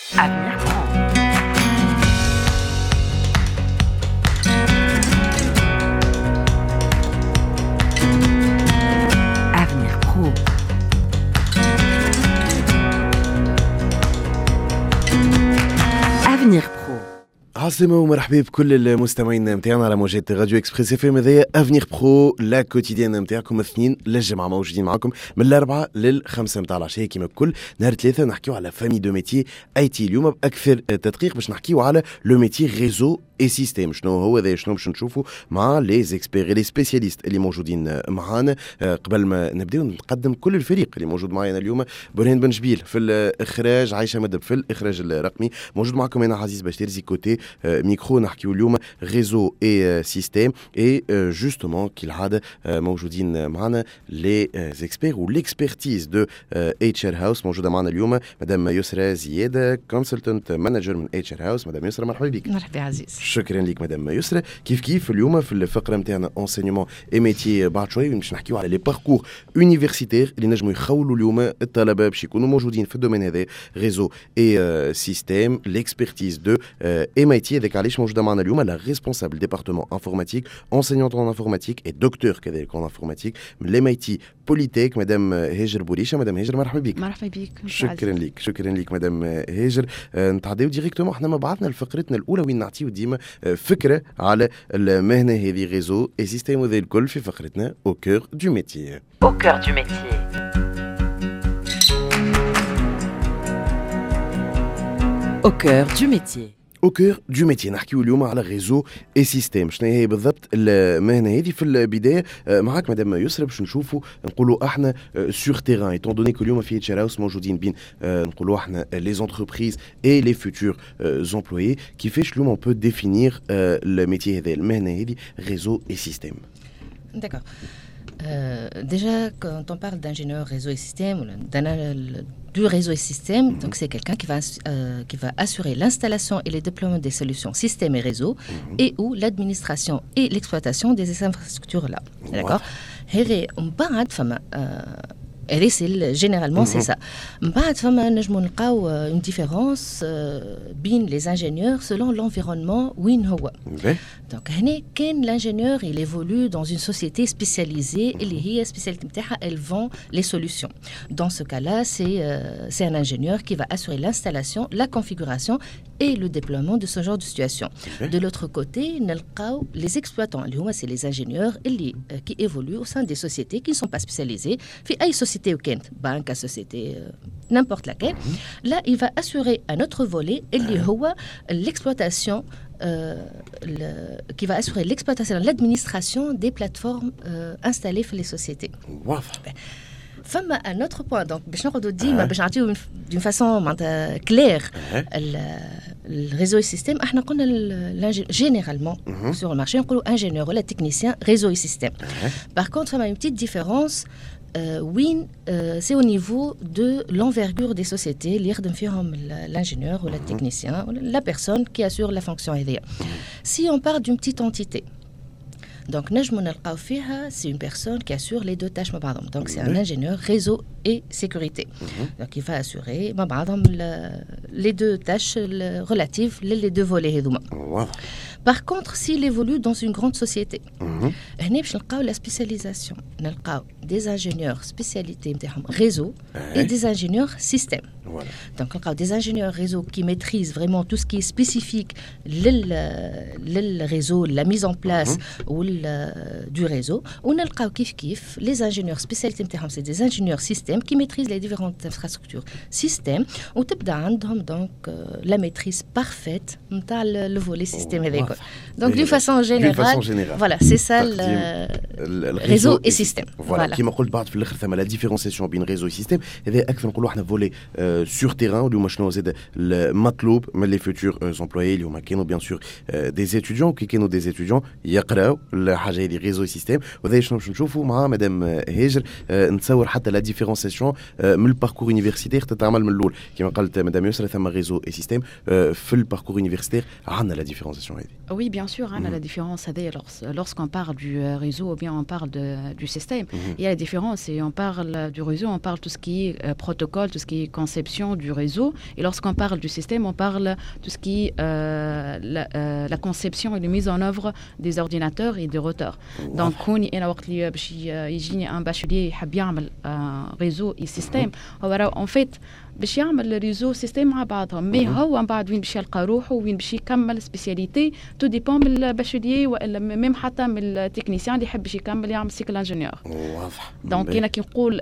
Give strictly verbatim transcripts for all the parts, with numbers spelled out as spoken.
Avenir Pro. Avenir Pro. Avenir Pro. عاصمة ومرحبا بكل المستمعين متاعنا على موجات راديو اكسبريس اف ام. هذايا افنيغ برو لا كوتيديان نتاعكم اثنين للجمعة، موجودين معكم من الأربعة للخمسة متاع العشية كيما الكل. نهار ثلاثة نحكيو على فامي دو ميتي اي تي. اليوم بأكثر تدقيق باش نحكيو على لو ميتي ريزو اي سيستيم. شنو هو هذا؟ شنو باش نشوفوا مع لي زيكسبير لي سبيسياليست اللي موجودين معانا. قبل ما نبداو نقدم كل الفريق اللي موجود معانا اليوم: برهان بن جبيل في الاخراج، عايشه مدب في الاخراج الرقمي، موجود معكم انا عزيز باشتيرزي كوتي ميكرو. نحكيو اليوم ريزو اي سيستيم اي جوستومون كالعاده موجودين معنا لي زيكسبير والاكسبرتيز دو اتش ار هاوس. موجوده معنا اليوم مدام يسرى زياده، كونسلتنت مانجر من اتش ار هاوس. مدام يسرى مرحبا بك. مرحبا عزيز. شكرا لك مدام يسرى. كيف كيف اليوم في الفقره نتاعنا انسينيمون اي ميتي بعد شويه باش نحكيو على لي باركور يونيفرسيتير اللي نجموا يخولوا اليوم الطلبه باش يكونوا موجودين في الدومين هذا ريزو اي سيستيم الاكسبرتيز دو اي ميتي. هذاك علاش موجوده معنا اليوم لا ريسبونسابل ديبارتمون انفورماتيك، انسينيونت ان انفورماتيك اي دكتور كذلك ان انفورماتيك من لي ميتي بوليتيك. مدام هاجر بوريشه. مدام هاجر مرحبا بك. مرحبا بك. شكرا لك شكرا لك مدام هاجر. نتعداو ديريكتومون احنا ما بعثنا لفقرتنا الاولى وين نعطيو ديما فكره على المهنه هذه ريزو اي سيستيم وذا الكل في فقرتنا او كور دو ميتي. Au cœur du métier. Au cœur du métier. او كور دو ميتي نحكيو اليوم على ريزو اي سيستيم. شنو هي بالضبط المهنه هذه؟ في البدايه معاك مدام يسرى باش نشوفوا نقولوا احنا سور تيران ايتون دوني كل يوم في اتش ار هاوس موجودين بين نقولوا احنا لي زونتربريز اي لي فيتور زومبلويي. كيفاش اليوم اون بو ديفينير الميتي هذا، المهنه هذه ريزو اي سيستيم؟ D'accord. Euh, déjà, quand on parle d'ingénieur réseau et système, du réseau et système, mm-hmm. donc c'est quelqu'un qui va, euh, qui va assurer l'installation et le déploiement des solutions système et réseau, mm-hmm. et ou l'administration et l'exploitation des infrastructures-là. D'accord. Et on parle de et c'est généralement mm-hmm. c'est ça. بعد فما نجمو نلقاو une différence بين les ingénieurs selon l'environnement وين هو. Donc هنا كان l'ingénieur il évolue dans une société spécialisée اللي هي spécialité نتاعها elle vend les solutions. Dans ce cas-là c'est euh, c'est un ingénieur qui va assurer l'installation, la configuration et le déploiement de ce genre de situation. Okay. De l'autre côté نلقاو les exploitants اللي هما c'est les ingénieurs اللي euh, qui évoluent au sein des sociétés qui ne sont pas spécialisées في أي société ou banque, société, euh, n'importe laquelle. Mm-hmm. Là, il va assurer un autre volet, ah. l'exploitation, euh, le, qui va assurer l'exploitation, l'administration des plateformes euh, installées dans les sociétés. Wow. فما un autre point, donc باش نقعدوا ديما باش نعطيو d'une façon معناتها claire le réseau et système. احنا قلنا généralement sur le marché نقولوا ingénieur ولا technicien réseau et système. Par contre, فما une petite différence. Euh, oui, euh, c'est au niveau de l'envergure des sociétés, l'ingénieur ou le technicien, ou la personne qui assure la fonction I D A. Si on part d'une petite entité, donc c'est une personne qui assure les deux tâches. Donc c'est un ingénieur réseau et sécurité. Donc il va assurer les deux tâches relatives, les deux volets. Par contre, s'il évolue dans une grande société, mm-hmm. la spécialisation, des ingénieurs spécialité réseau et des ingénieurs système. Voilà. Donc, on a des ingénieurs réseau qui maîtrisent vraiment tout ce qui est spécifique le réseau, la mise en place mm-hmm. ou le, du réseau. On a kif kif les ingénieurs spécialité, c'est des ingénieurs système qui maîtrisent les différentes infrastructures système. On a donc euh, la maîtrise parfaite le, le volet système oh, avec. Donc, d'une façon générale, d'une façon générale. Voilà, c'est ça le, le réseau et système. Voilà. Qui m'a dit بعد في الآخر ثم la différenciation بين réseau et système. هذا أكثر نقولوا إحنا volet sur terrain اللي هما شنو زاد المطلوب من les futurs employés اللي هما كانوا bien sûr des étudiants كي كانوا des étudiants يقراوا الحاجة هذه réseau et système. وهذا شنو باش نشوفوا مع مدام هاجر نتصور حتى la différenciation ديفيرونسياسيون من الباركور يونيفرسيتير تتعمل من الاول كما قالت مدام يسرا ثم ريزو اي سيستيم في الباركور يونيفرسيتير عندنا لا ديفيرونسياسيون هذه. Oui, bien sûr, hein, la différence, lorsqu'on parle du réseau ou bien on parle de, du système, mm-hmm. il y a la différence. Et on parle du réseau, on parle tout ce qui est euh, protocole, tout ce qui est conception du réseau. Et lorsqu'on parle du système, on parle tout ce qui est euh, la, euh, la conception et la mise en œuvre des ordinateurs et des routeurs. Wow. Donc, كوني أنا وقت اللي باش يجيني un bachelier يحب يعمل uh, réseau et système, هو en fait باش يعمل ريزو سيستيم مع بعضهم مي هو من بعد وين باش يلقى روحه وين باش يكمل سبيسياليتي تو ديبون من الباشوليي ولا ميم حتى من التكنيسيان اللي يحب باش يكمل يعمل سيكل انجينيور. واضح. دونك انا كي نقول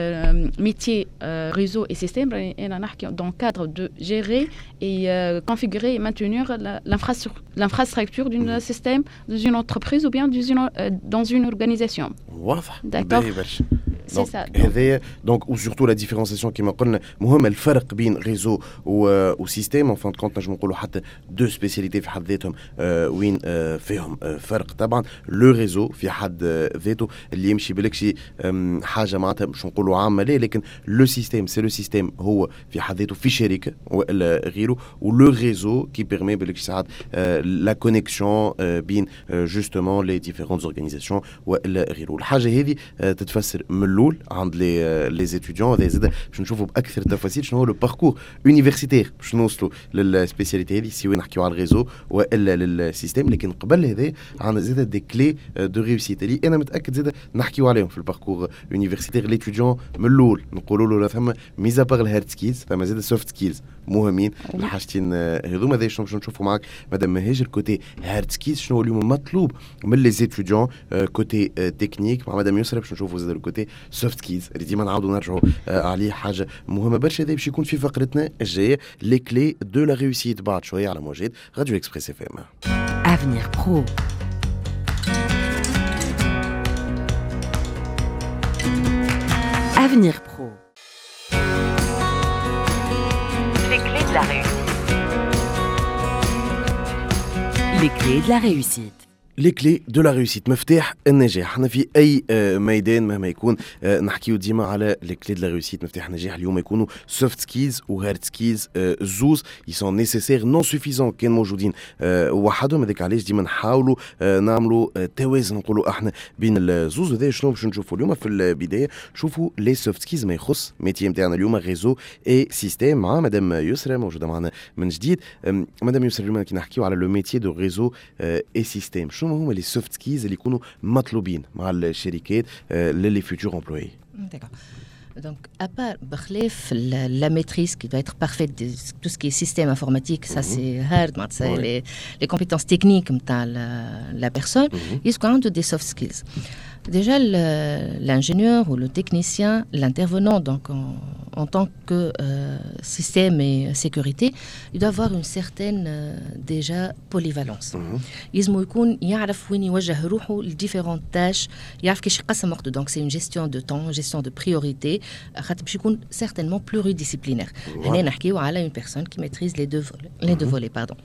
ميتي ريزو اي سيستيم انا نحكي دون كادر دو جيري اي كونفيغوري مانتينير l'infrastructure d'un système dans une entreprise ou bien dans une organisation. واضح. D'accord. C'est ça. هذايا دونك وسورتو لا ديفيرونسياسيون كيما قلنا مهمه الفرق بين ريزو وسيستيم اون فان كونت نجم نقولوا حتى دو سبيسياليتي في حد ذاتهم وين فيهم فرق. طبعا لو ريزو في حد ذاته اللي يمشي بالكشي حاجه معناتها باش نقولوا عامه لا لكن لو سيستيم سي لو سيستيم هو في حد ذاته في شركه ولا غيره ولو ريزو كي بيرمي بالكشي ساعات لا كونيكسيون بين جوستومون لي ديفيرونت اورغانيزاسيون ولا غيره. الحاجه هذه تتفسر من الاول عند لي لي ستوديون هذا زاد باش نشوفوا باكثر تفاصيل شنو هو لو باركور يونيفرسيتير باش نوصلوا للسبيسياليتي هذه سواء نحكيو على الريزو ولا للسيستيم. لكن قبل هذا عندنا زاد دي كلي دو ريوسيت اللي انا متاكد زاد نحكيو عليهم في الباركور يونيفرسيتير. ليتوديون من الاول نقولوا له ثم ميزا بار الهارد سكيلز ثم زاد سوفت سكيلز مهمين الحاجتين هذوما. هذا شنو باش نشوفوا معاك مدام مهاجر الكوتي هارد سكيلز شنو اليوم مطلوب من لي ستوديون كوتي تكنيك مع مدام يسرا باش نشوفوا زاد الكوتي سوفت سكيلز اللي ديما نعاودوا نرجعوا عليه حاجه مهمه برشا. هذا باش يكون في فقرتنا الجايه لي كلي دو لا ريوسيت بعد شويه على موجات راديو اكسبريس اف ام. Avenir Pro. Avenir Pro. Les clés de la réussite. Les clés de la réussite. لي كلي دو لا ريوسيت مفتاح النجاح. احنا في اي ميدان مهما يكون نحكيو ديما على لي كلي دو لا ريوسيت مفتاح النجاح. اليوم يكونوا سوفت سكيلز وهارد سكيلز زوز يسون نيسيسير نون سوفيزون كان موجودين وحدهم. هذاك علاش ديما نحاولوا نعملوا توازن نقولوا احنا بين الزوز. هذا شنو باش نشوفوا اليوم في البدايه نشوفوا لي سوفت سكيلز ما يخص ميتي نتاعنا اليوم ريزو اي سيستيم مع مدام يسرا موجوده معنا من جديد. مدام يسرا اليوم كي نحكيو على لو ميتي دو ريزو اي سيستيم شنو هما لي سوفت سكيلز اللي يكونوا مطلوبين مع الشركات للي فيوتور امبلوي. Donc, à part la maîtrise qui doit être parfaite de tout ce qui est système informatique, ça mm-hmm. c'est hard, c'est oui. les, les compétences techniques de la, la personne, mm-hmm. il y a des soft skills. Déjà, le, l'ingénieur ou le technicien, l'intervenant donc en, en tant que euh, système et sécurité, il doit avoir une certaine euh, déjà polyvalence. يلزم يكون يعرف وين يوجه روحه لديفيرونت تاش، يعرف كيفاش يقسم وقته. Donc c'est une gestion de temps, gestion de priorité. خاطر باش يكون certainement pluridisciplinaire. هنا نحكيو على une personne qui maîtrise les deux volets, les deux volets pardon.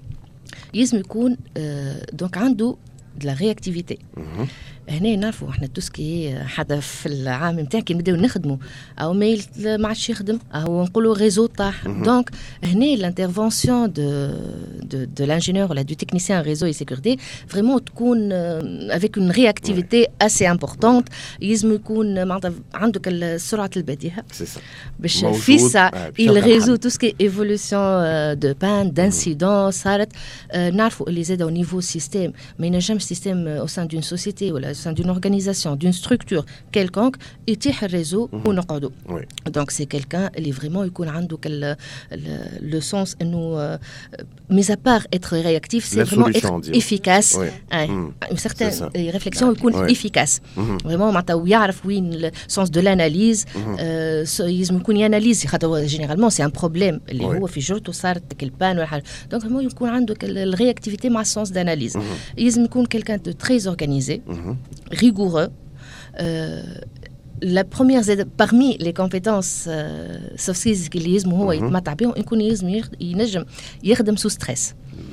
يلزم يكون euh, donc عنده de la réactivité. هنا نعرفوا احنا توسكي حدا في العام نتاعي كي نبداو نخدموا او ميل ما عادش يخدم او نقولوا ريزو طاح. دونك هنا لانترفونسيون دو دو دو لانجينيور ولا دو تكنيسيان ريزو اي سيكوريتي فريمون تكون افيك اون رياكتيفيتي اسي امبورطونت. يلزم يكون معناتها عندك سرعه البديهه باش في سا الريزو توسكي ايفولوسيون دو بان دانسيدون صارت. نعرفوا اللي زاد او نيفو سيستيم ما ينجمش سيستيم او سان دون سوسيتي ولا sein d'une organisation, d'une structure quelconque, يتيح الريزو ونقعدوا. Donc c'est quelqu'un اللي vraiment يكون عنده le, le, le sens انه mis à part être réactif, c'est vraiment être efficace. Oui. Ouais. Mmh. Une certaine réflexion يكون efficace. Vraiment معناتها ويعرف وين le sens de l'analyse. يلزم يكون ياناليز خاطر généralement c'est un problème اللي هو في جرته صارت كالبان ولا حاجه. Donc vraiment يكون عنده الرياكتيفيتي مع sens d'analyse. يلزم يكون quelqu'un de très organisé. rigoureux. Euh, la première parmi les compétences euh, soft skills اللي يلزم هو يتمتع بهم يكون يلزم ينجم يخدم sous stress.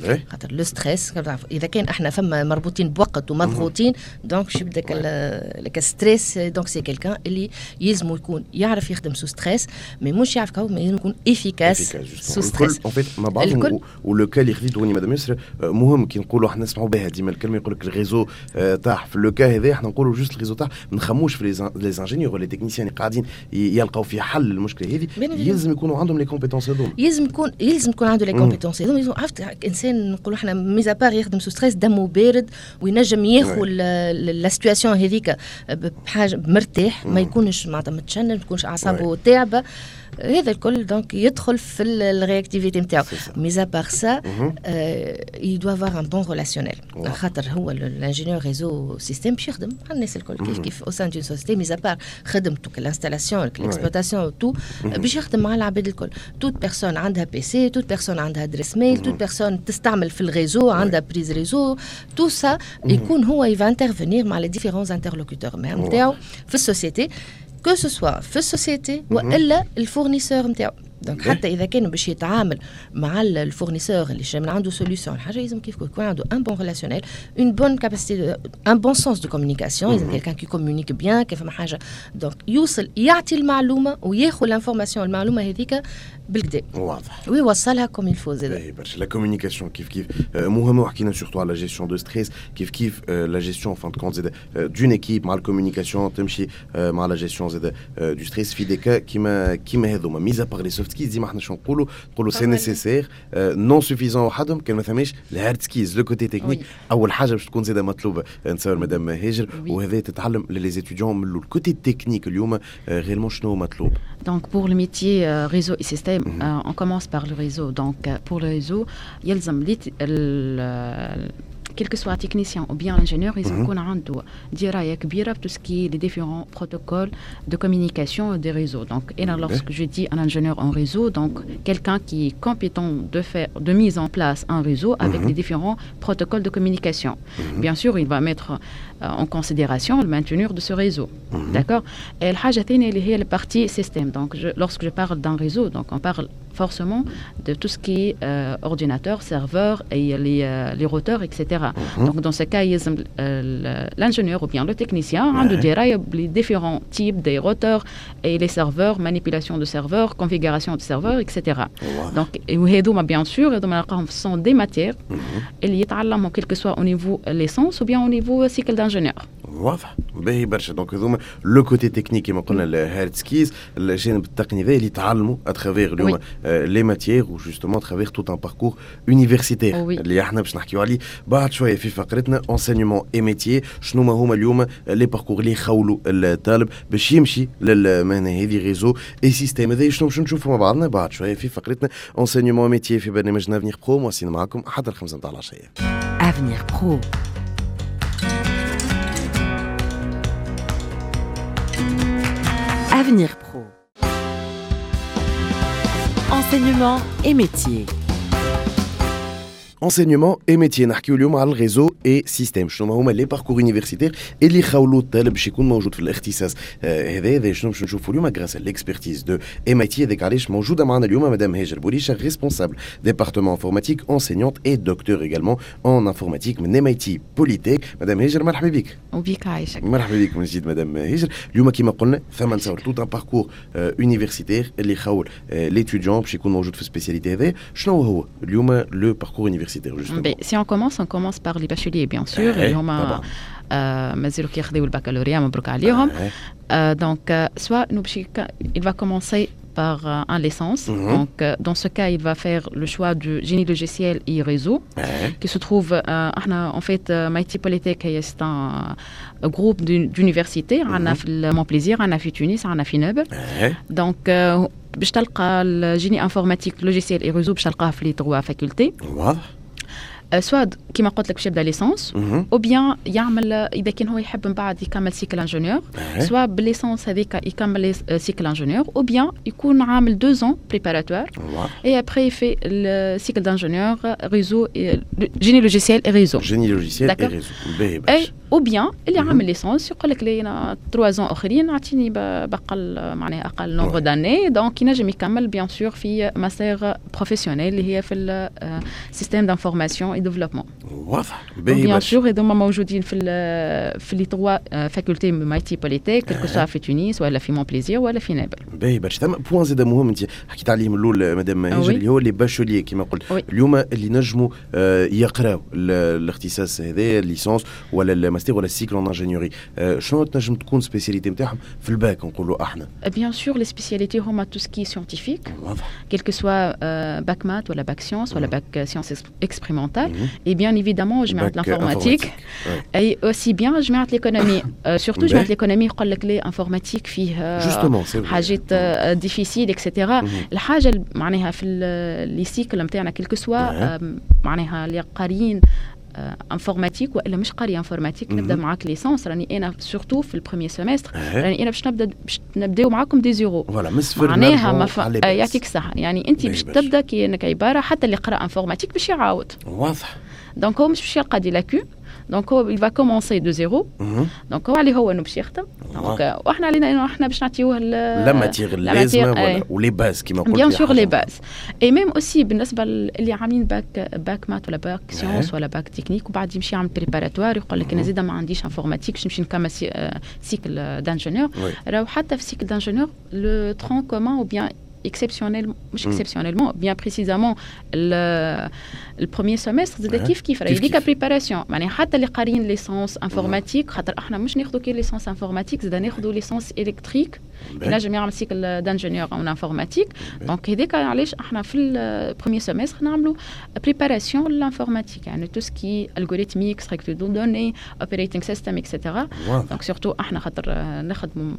خاطر لو ستريس اذا كان احنا فما مربوطين بوقت ومضغوطين دونك شي بدك لك ستريس دونك سي كيلكان اللي يلزم يكون يعرف يخدم سو ستريس مي مش يعرف كون يلزم يكون افيكاس سو ستريس ان فيت مع بعضهم. ولو كا اللي خديتوني مدام يسرا مهم كي نقولوا احنا نسمعوا بها ديما الكلمه يقول لك الريزو تاع في لو كا هذا احنا نقولوا جوست الريزو تاع ما نخموش في لي انجينيور ولا تكنيسيان اللي قاعدين يلقاو في حل المشكله هذه يلزم يكونوا عندهم لي كومبيتونس هذوما يلزم يكون يلزم يكون عنده لي كومبيتونس هذوما يلزم عرفت انسان نقولوا احنا ميزا بار يخدم سو ستريس دمه بارد وينجم ياخذ لا سيتواسيون هذيك بحاجه مرتاح ما يكونش معناتها متشنج ما تكونش اعصابه تعبه هذا الكل دونك يدخل في الرياكتيفيتي نتاعو ميزا بار سا il doit avoir un bon relationnel خاطر هو الانجينيور ريزو سيستيم باش يخدم على الناس الكل كيف كيف او سان دون سوسيتي ميزا بار خدمته الانستالاسيون الاكسبلوطاسيون تو باش يخدم مع العباد الكل توت بيرسون عندها بي سي توت بيرسون عندها ادريس ميل توت بيرسون تستعمل في الريزو عندها بريز ريزو تو سا يكون هو يفا انترفينير مع لي ديفيرونس انترلوكوتور نتاعو في السوسيتي que ce soit في السوسيتي والا الفورنيسور نتاعو دونك حتى اذا كان باش يتعامل مع الفورنيسور اللي من عنده سوليوشن حاجه لازم كيف يكون عنده ان بون ريلاسيونيل اون بون كاباسيتي ان بون سونس دو كومونيكاسيون لازم كيلكان كي كومونيك بيان كيف ما حاجه دونك يوصل يعطي المعلومه وياخذ الانفورماسيون المعلومه هذيك بالكدا واضح ويوصلها كوم يلفو زاد اي برشا لا كومونيكاسيون كيف كيف مهمه وحكينا سورتو على لا جيستيون دو ستريس كيف كيف لا جيستيون فان كونت زاد دون ايكيب مع الكومونيكاسيون تمشي مع لا جيستيون زاد دو ستريس في دي كا كيما كيما هذوما ميزا باغ لي سوفت سكيلز ديما احنا شنو نقولوا نقولوا سي نيسيسير نون سوفيزون وحدهم كان ما ثماش الهارد سكيلز لو كوتي تكنيك اول حاجه باش تكون زاده مطلوبه نتصور مدام هاجر وهذا تتعلم لي زيتيديون من الكوتي تكنيك اليوم غير شنو مطلوب. Donc pour le métier euh, réseau et système, mm-hmm. euh, on commence par le réseau. Donc euh, pour le réseau, يلزم quel que soit technicien ou bien ingénieur, ils ont عنده دراية كبيرة tout ce qui est les différents protocoles de communication des réseaux. Donc, et là, lorsque je dis un ingénieur en réseau, donc quelqu'un qui est compétent de faire, de mise en place un réseau avec les différents protocoles de communication. Bien sûr, il va mettre euh, en considération le maintenir de ce réseau. D'accord. Et الحاجة الثانية اللي هي la partie système. Donc, je, lorsque je parle d'un réseau, donc on parle forcément de tout ce qui est euh, ordinateur, serveur et les, euh, les routeurs, et cetera. Mm-hmm. Donc, dans ce cas, il y a euh, l'ingénieur ou bien le technicien a de dire les différents types des routeurs et les serveurs, manipulation de serveurs, configuration de serveurs, et cetera. Wow. Donc, et bien sûr, ce sont des matières qui mm-hmm. quel que soit au niveau licence ou bien au niveau cycle d'ingénieur. واضح باهي برشا دونك هذوما لو كوتي تكنيك كما قلنا الهارد سكيز الجانب التقني ذا اللي يتعلموا اترافير اليوم لي ماتيير وجوستومون اترافير توت ان باركور يونيفرسيتير اللي احنا باش نحكيو عليه بعد شويه في فقرتنا انسينيومون اي ميتيي شنو ما هما اليوم لي باركور اللي يخولوا الطالب باش يمشي للمهنه هذه ريزو اي سيستيم هذا شنو باش نشوفوا مع بعضنا بعد شويه في فقرتنا انسينيومون ميتيي في برنامجنا افنيغ برو مواسين معكم حتى الخمسة نتاع العشيه. افنيغ برو Avenir Pro. Enseignement et métier. enseignement et métier نحكيو اليوم على الريزو اي سيستيم شنو هما لي باركور يونيفرسيتير اللي يخولوا الطالب باش يكون موجود في الاختصاص هذا هذا شنو باش نشوفوا اليوم غراس ليكسبرتيز دو ام اي تي هذاك علاش موجوده معنا اليوم مدام هاجر بوريشه ريسبونسابل ديبارتمون انفورماتيك انسينيونت اي دكتور ايغالمون ان انفورماتيك من ام اي تي بوليتيك مدام هاجر مرحبا بك. وبيك عايشك. مرحبا بك من جديد مدام هاجر. اليوم كما قلنا ثم نصور توت ان باركور يونيفرسيتير اللي يخول ليتيديون باش يكون موجود في السبيسياليتي هذا شنو هو اليوم لو باركور يونيفرسيتير. Ben, si on commence, on commence par les bacheliers, bien sûr. Ils ont مازالوا كياخذوا البكالوريا مبروك عليهم. Donc, soit il va commencer par un licence. Mm-hmm. Donc, dans ce cas, il va faire le choix du génie logiciel et réseau, mm-hmm. qui se trouve, euh, en fait, Maïti Polytech, c'est un groupe d'universités. On a fait Mon Plaisir, on a fait Tunis, on a fait Neuve. Donc, باش تلقى الجيني انفورماتيك لوجيسيال اي ريزو باش تلقاه في لي تروا فاكولتي واضح سواء كيما قلت لك باش يبدا ليسونس او بيان يعمل اذا كان هو يحب من بعد يكمل سيكل انجينيور سواء بالليسونس هذيك يكمل سيكل انجينيور او بيان يكون عامل دو زون بريباراتوار اي ابري يفي السيكل دانجينيور ريزو جيني لوجيسيال اي ريزو جيني لوجيسيال اي ريزو اي او بيان اللي عامل ليسونس يقول لك لي انا ثلاثة زون اخرين اعطيني باقل معناها اقل نومبر داني دونك ينجم يكمل بيان سور في ماستر بروفيسيونيل اللي هي في السيستيم دانفورماسيون اي ديفلوبمون. واضح. بيان سور هذوما موجودين في في لي توا فاكولتي مايتي بوليتيك كلكو سوا في تونس ولا في مونبليزير ولا في نابل. باهي برشا. ثم بوان زاد مهم انت حكيت عليه من الاول مدام هاجر اللي هو لي باشوليي كما قلت اليوم اللي نجموا يقراو الاختصاص هذا الليسونس ولا الماستر ولا السيكل ان انجينيوري. شنو تنجم تكون سبيسياليتي نتاعهم في الباك نقولوا احنا؟ بيان سور لي سبيسياليتي هما تو سكي سيانتيفيك كيلكو سوا باك مات ولا باك سيونس ولا باك سيونس اكسبيريمونتال اي بيان ايفيدامون جماعه الانفورماتيك اي اوسي بيان جماعه ليكونومي سورتو جماعه ليكونومي يقول لك لي انفورماتيك فيه حاجات ديفيسيل اكسيتيرا. الحاجه معناها في لي سيكل نتاعنا كيلكو سوا معناها اللي قاريين انفورماتيك والا مش قاري انفورماتيك نبدا معاك ليسونس راني انا سورتو في البروميير سيمستر راني انا باش نبدا باش نبداو معاكم دي زيرو فوالا من صفر معناها ما ف... يعطيك الصحه يعني انت باش تبدا كي انك عباره حتى اللي قرا انفورماتيك باش يعاود واضح. دونك هو مش باش يلقى دي لاكو دونك هو il va commencer de zéro دونك هو عليه هو انه باش يخدم دونك واحنا علينا انه احنا باش نعطيوه لا ماتيغ اللازمه ولا ولي باز كيما قلت بيان سور لي باز اي ميم اوسي بالنسبه اللي عاملين باك باك مات ولا باك سيونس ولا باك تكنيك وبعد يمشي يعمل بريباراتوار يقول لك انا زيد ما عنديش انفورماتيك باش نمشي نكمل سيكل دانجينيور راهو حتى في سيكل دانجينيور لو ترون كومون او بيان exceptionnel مش exceptionnellement bien précisément le le premier semestre زاد كيف كيف راهي ديك بريباراسيون معناها حتى اللي قاريين ليسونس انفورماتيك خاطر احنا مش ناخذوا كي ليسونس انفورماتيك زاد ناخذوا ليسونس الكتريك نجم يعمل سيكل دانجينيور اون انفورماتيك دونك هذاك علاش احنا في البروميير سيمستر نعملوا بريباراسيون للانفورماتيك يعني تو سكي الغوريثميك ستركتور دو دوني اوبريتينغ سيستم اكسيتيرا دونك سورتو احنا خاطر نخدموا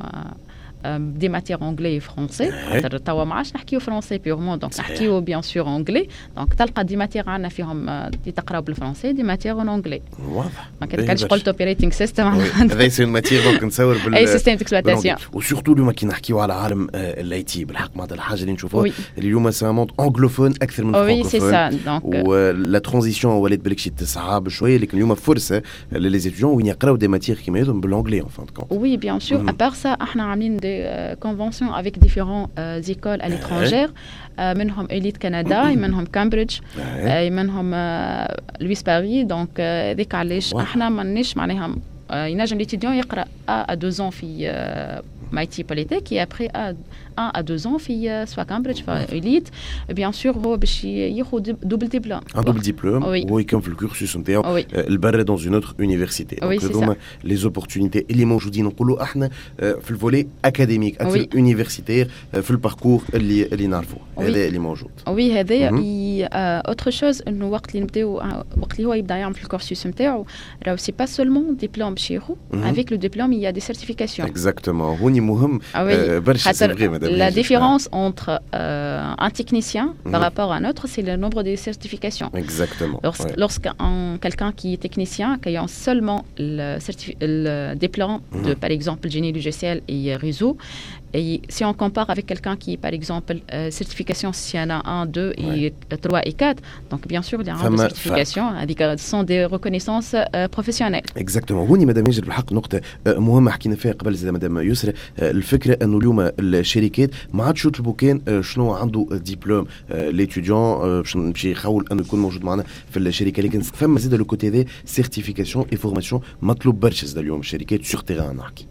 دي ماتير انجلي فرونسي خاطر توا ما عادش نحكيو فرونسي بيورمون دونك نحكيو بيان سور انجلي دونك تلقى دي ماتير عندنا فيهم تقراو بالفرونسي دي ماتير اون انجلي واضح. ما كانش قلت اوبريتينغ سيستم هذا يصير ماتير دونك نصور بال اي سيستم ديكسبلواتاسيون وسورتو اليوم كي نحكيو على عالم الاي تي بالحق معناتها الحاجه اللي نشوفوها اليوم سا موند انجلوفون اكثر من فرانكوفون وي سي سا دونك ولا ترانزيسيون ولات بالك شي تصعب شويه لكن اليوم فرصه لي زيتيديون وين يقراو دي ماتير كيما هذوم بالانجلي ان فان كونت. وي بيان سور ابار سا احنا عاملين دي كونفونسيون avec différentes euh, écoles à l'étranger euh, منهم Elite Canada منهم Cambridge euh, منهم euh, Louis Paris donc ذيك علاش احنا مانيش معناها ينجم ليتيديون يقرا à deux ans في مايتي بوليتيك et après à un à deux ans في سوا كامبريدج فا إليت بيان سور هو باش ياخذ دوبل ديبلوم ان دوبل ديبلوم هو يكون في الكورسوس نتاعو البرا دون اون اوتر يونيفرسيتي دونك هذوما لي زوبورتونيتي اللي موجودين نقولوا احنا في الفولي اكاديميك اكثر يونيفرسيتير في الباركور اللي اللي نعرفوه هذا اللي موجود. وي هذا اوتر شوز انه وقت اللي نبداو وقت اللي هو يبدا يعمل في الكورسوس نتاعو راهو سي با سولمون ديبلوم باش ياخذ افيك لو ديبلوم يا دي سيرتيفيكاسيون اكزاكتومون هوني مهم برشا سي فري. La différence entre euh, un technicien mmh. par rapport à un autre, c'est le nombre de certifications. Exactement. Lorsque, ouais. Lorsqu'un quelqu'un qui est technicien, qui a seulement le, certifi- le diplôme mmh. de, par exemple, génie logiciel et réseau, et si on compare avec quelqu'un qui est, par exemple, euh, certification s'il y en a un, deux, ouais. et trois et quatre, donc bien sûr, il y a des certifications, ce sont des reconnaissances euh, professionnelles. Exactement. هوني مدام يجر بالحق نقطة مهمة حكينا فيها قبل زي مدام يسرى الفكرة أنه اليوم الشركات ما عادش يطلبوا كان شنو عنده ديبلوم ليتيديون باش نمشي يحاول انه يكون موجود معنا في الشركه لكن فما زاد لو كوتي دي سيرتيفيكاسيون اي فورماسيون مطلوب برشا زاد اليوم الشركات سور تيران نحكي.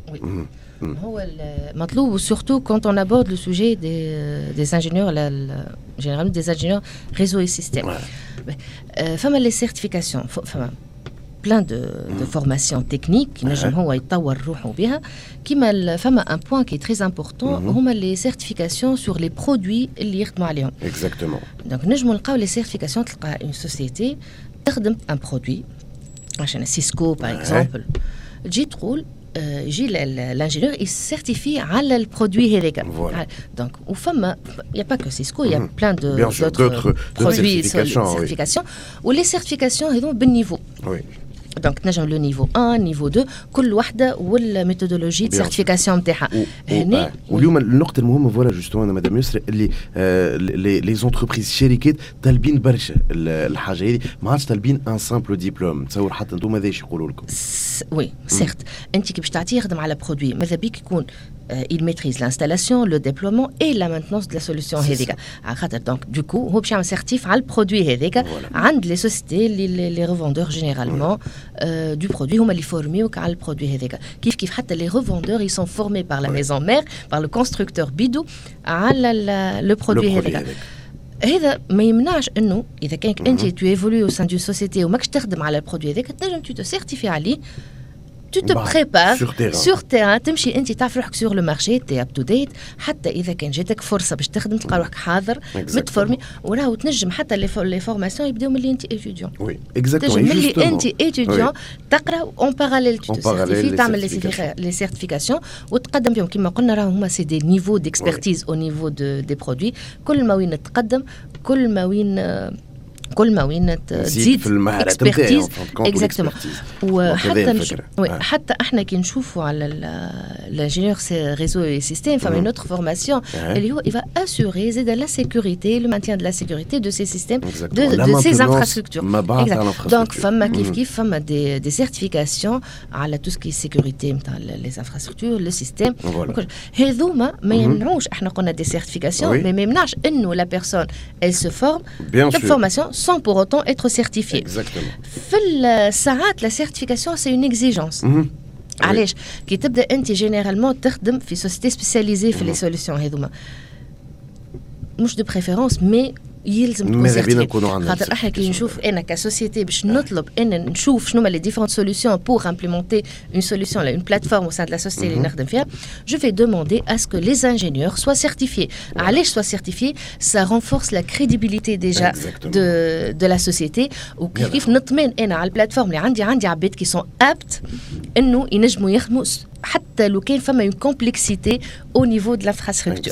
هو المطلوب surtout quand on aborde le sujet des des ingénieurs généralement des ingénieurs réseau et système. فما les certifications فما plein de, de formations techniques qui نجم هو يطور روحه بها كيما فما un point qui est très important هما les certifications sur les produits اللي يخدموا عليهم. Exactement. Donc نجموا نلقاو les certifications تلقى une société تخدم un produit عشان سيسكو par exemple تجي تقول يجي l'ingénieur il certifie على البرودوي هذاك. Donc وفما il y a pas que Cisco il y a plein de d'autres produits certifications ou les certifications هذوما بالنيفو. Oui. دونك تنجم لو نيفو واحد نيفو اثنين كل وحده والميثودولوجي دو سيرتيفيكاسيون نتاعها هنا. واليوم النقطه المهمه فوالا جوستومون مدام يسرا اللي لي لي زونتربريز شركات طالبين برشا الحاجه هذه، ما عادش طالبين ان سامبل ديبلوم. تصور حتى انتم هذا ايش يقولوا لكم؟ وي سيرت انت كي باش تعطيه يخدم على برودوي ماذا بيك يكون il maîtrise l'installation, le déploiement et la maintenance de la solution هذيك. على خاطر دونك دو كو هو باش يعمل سيرتيف على البرودوي هذاك عند لي سوسيتي لي لي ريفوندور جينيرالمون دو برودوي هما اللي فورميوك على البرودوي هذاك. كيف كيف حتى لي ريفوندور ils sont formés par la maison mère par le constructeur bidou على لو برودوي هذاك. هذا ما يمنعش انه اذا كانك انت تو ايفولوي او سان دون سوسيتي وماكش تخدم على البرودوي هذاك تنجم تو سيرتيفي عليه. Tu te prépares sur terrain, sur terrain تمشي انت تعرف روحك sur le marché تي اب تو ديت. حتى اذا كان جاتك فرصه باش تخدم تلقى روحك حاضر متفورمي وراهو تنجم حتى لي فورماسيون يبداو ملي انت ايتيديون. وي اكزاكتومون ملي انت ايتيديون تقرا اون باراليل تو سيرتيفي تعمل لي سيرتيفيكاسيون وتقدم بهم كما قلنا راهو هما سي دي نيفو ديكسبرتيز او نيفو دو دي برودوي. كل ما وين تقدم كل ما وين كل ما وين تزيد في المهارات نتاعو اكزاكتومون. وحتى وي حتى احنا كي نشوفوا على الانجينيور سي ريزو اي سيستيم فما اون اوتر فورماسيون اللي هو يفا اسوري زيد لا سيكوريتي لو مانتيان دو لا سيكوريتي دو سي سيستيم دو سي انفراستركتور. دونك فما كيف كيف فما دي دي سيرتيفيكاسيون على تو سكي سيكوريتي نتاع لي انفراستركتور لو سيستيم. هذوما ما يمنعوش احنا قلنا دي سيرتيفيكاسيون مي ما يمنعش انه لا بيرسون elle se forme la formation sans pour autant être certifié. Exactement. في الساعات la certification c'est une exigence. علاش كي تبدا انت جينيرالمون تخدم في سوسيتي سبيسياليزي في لي سوليسيون هذوما مش دو بريفيرونس مي يلزم تكون سيرتيفي. خاطر احنا كي نشوف انا كسوسيتي باش نطلب ان نشوف شنو هما لي ديفرونت سوليسيون بور امبليمونتي اون سوليسيون اون بلاتفورم au sein de la société اللي نخدم فيها. Je vais demander à ce que les ingénieurs soient certifiés. علاش soient certifiés? Ça renforce la crédibilité déjà de de la société وكيف كيف نطمن انا على البلاتفورم اللي عندي عندي عباد كي سون ابت انه ينجموا يخدموا حتى لو كان فما une complexité au niveau de l'infrastructure.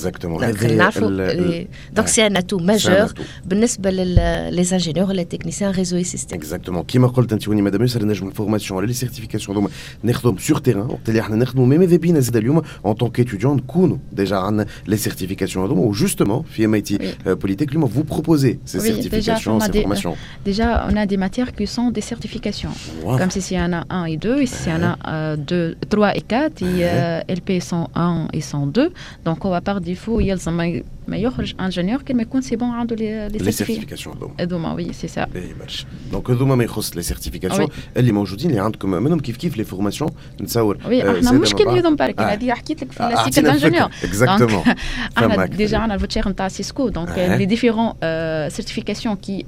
Donc c'est un atout majeur بالنسبه للي انجينيور ولا تكنيسيان ريزو اي سيستيم. اكزاكتومون كيما قلت انت وني مدام يسر نجم الفورماسيون ولا لي سيرتيفيكاسيون هذوما ناخذهم سور تيران وقت اللي احنا نخدموا ميم اذا بينا زاد اليوم اون طون كيتيديون نكونوا ديجا عندنا لي سيرتيفيكاسيون هذوما وجوستومون في ام اي تي بوليتيك اليوم فو بروبوزي سي سيرتيفيكاسيون سي فورماسيون. Déjà on a des matières qui sont des certifications comme si il y en a un et deux, ici il y en a deux, trois et quatre et L P cent un et cent deux. Donc on va par défaut يلزم ما يخرج انجينيور كي ما يكون سي بون عنده لي لي سيرتيفيكاسيون هذوما. وي سي سا. دونك هذوما ما يخص لي سيرتيفيكاسيون اللي موجودين اللي عندكم منهم كيف كيف لي فورماسيون نتصور. وي احنا مشكل هذوم برك هذه حكيت لك في السيكل انجينيور. اكزاكتومون احنا ديجا عندنا الفوتشير نتاع سيسكو دونك لي ديفيرون سيرتيفيكاسيون كي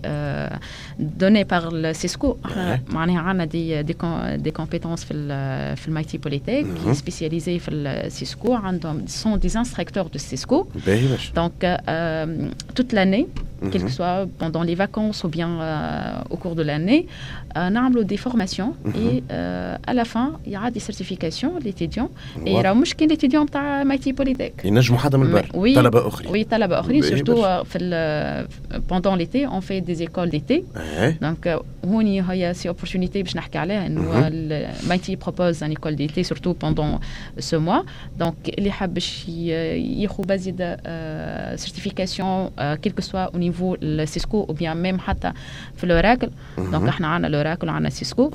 دوني بار السيسكو احنا معناها عندنا دي دي كومبيتونس في في المايتي بوليتيك سبيسياليزي في السيسكو عندهم سون دي انستركتور دو سيسكو. Donc, euh, toute l'année, mm-hmm. quel que soit pendant les vacances ou bien euh, au cours de l'année, on a des formations mm-hmm. et euh, à la fin, il y aura des certifications, l'étudiant. Et il y aura مش كاين l'étudiant تاع مايتي بوليتيك. ينجموا حدا من البر. Oui. طلبة أخرين. Oui, طلبة أخرين. Surtout في pendant l'été, on fait des écoles d'été. Donc, هوني هي سي opportunité باش نحكي عليها إنه مايتي propose une école d'été surtout pendant ce mois. Donc, اللي حاب باش ياخذ بازيد certification euh, quel que soit au niveau le Cisco ou bien même حتى في l'Oracle. Donc احنا عندنا l'Oracle وعندنا Cisco.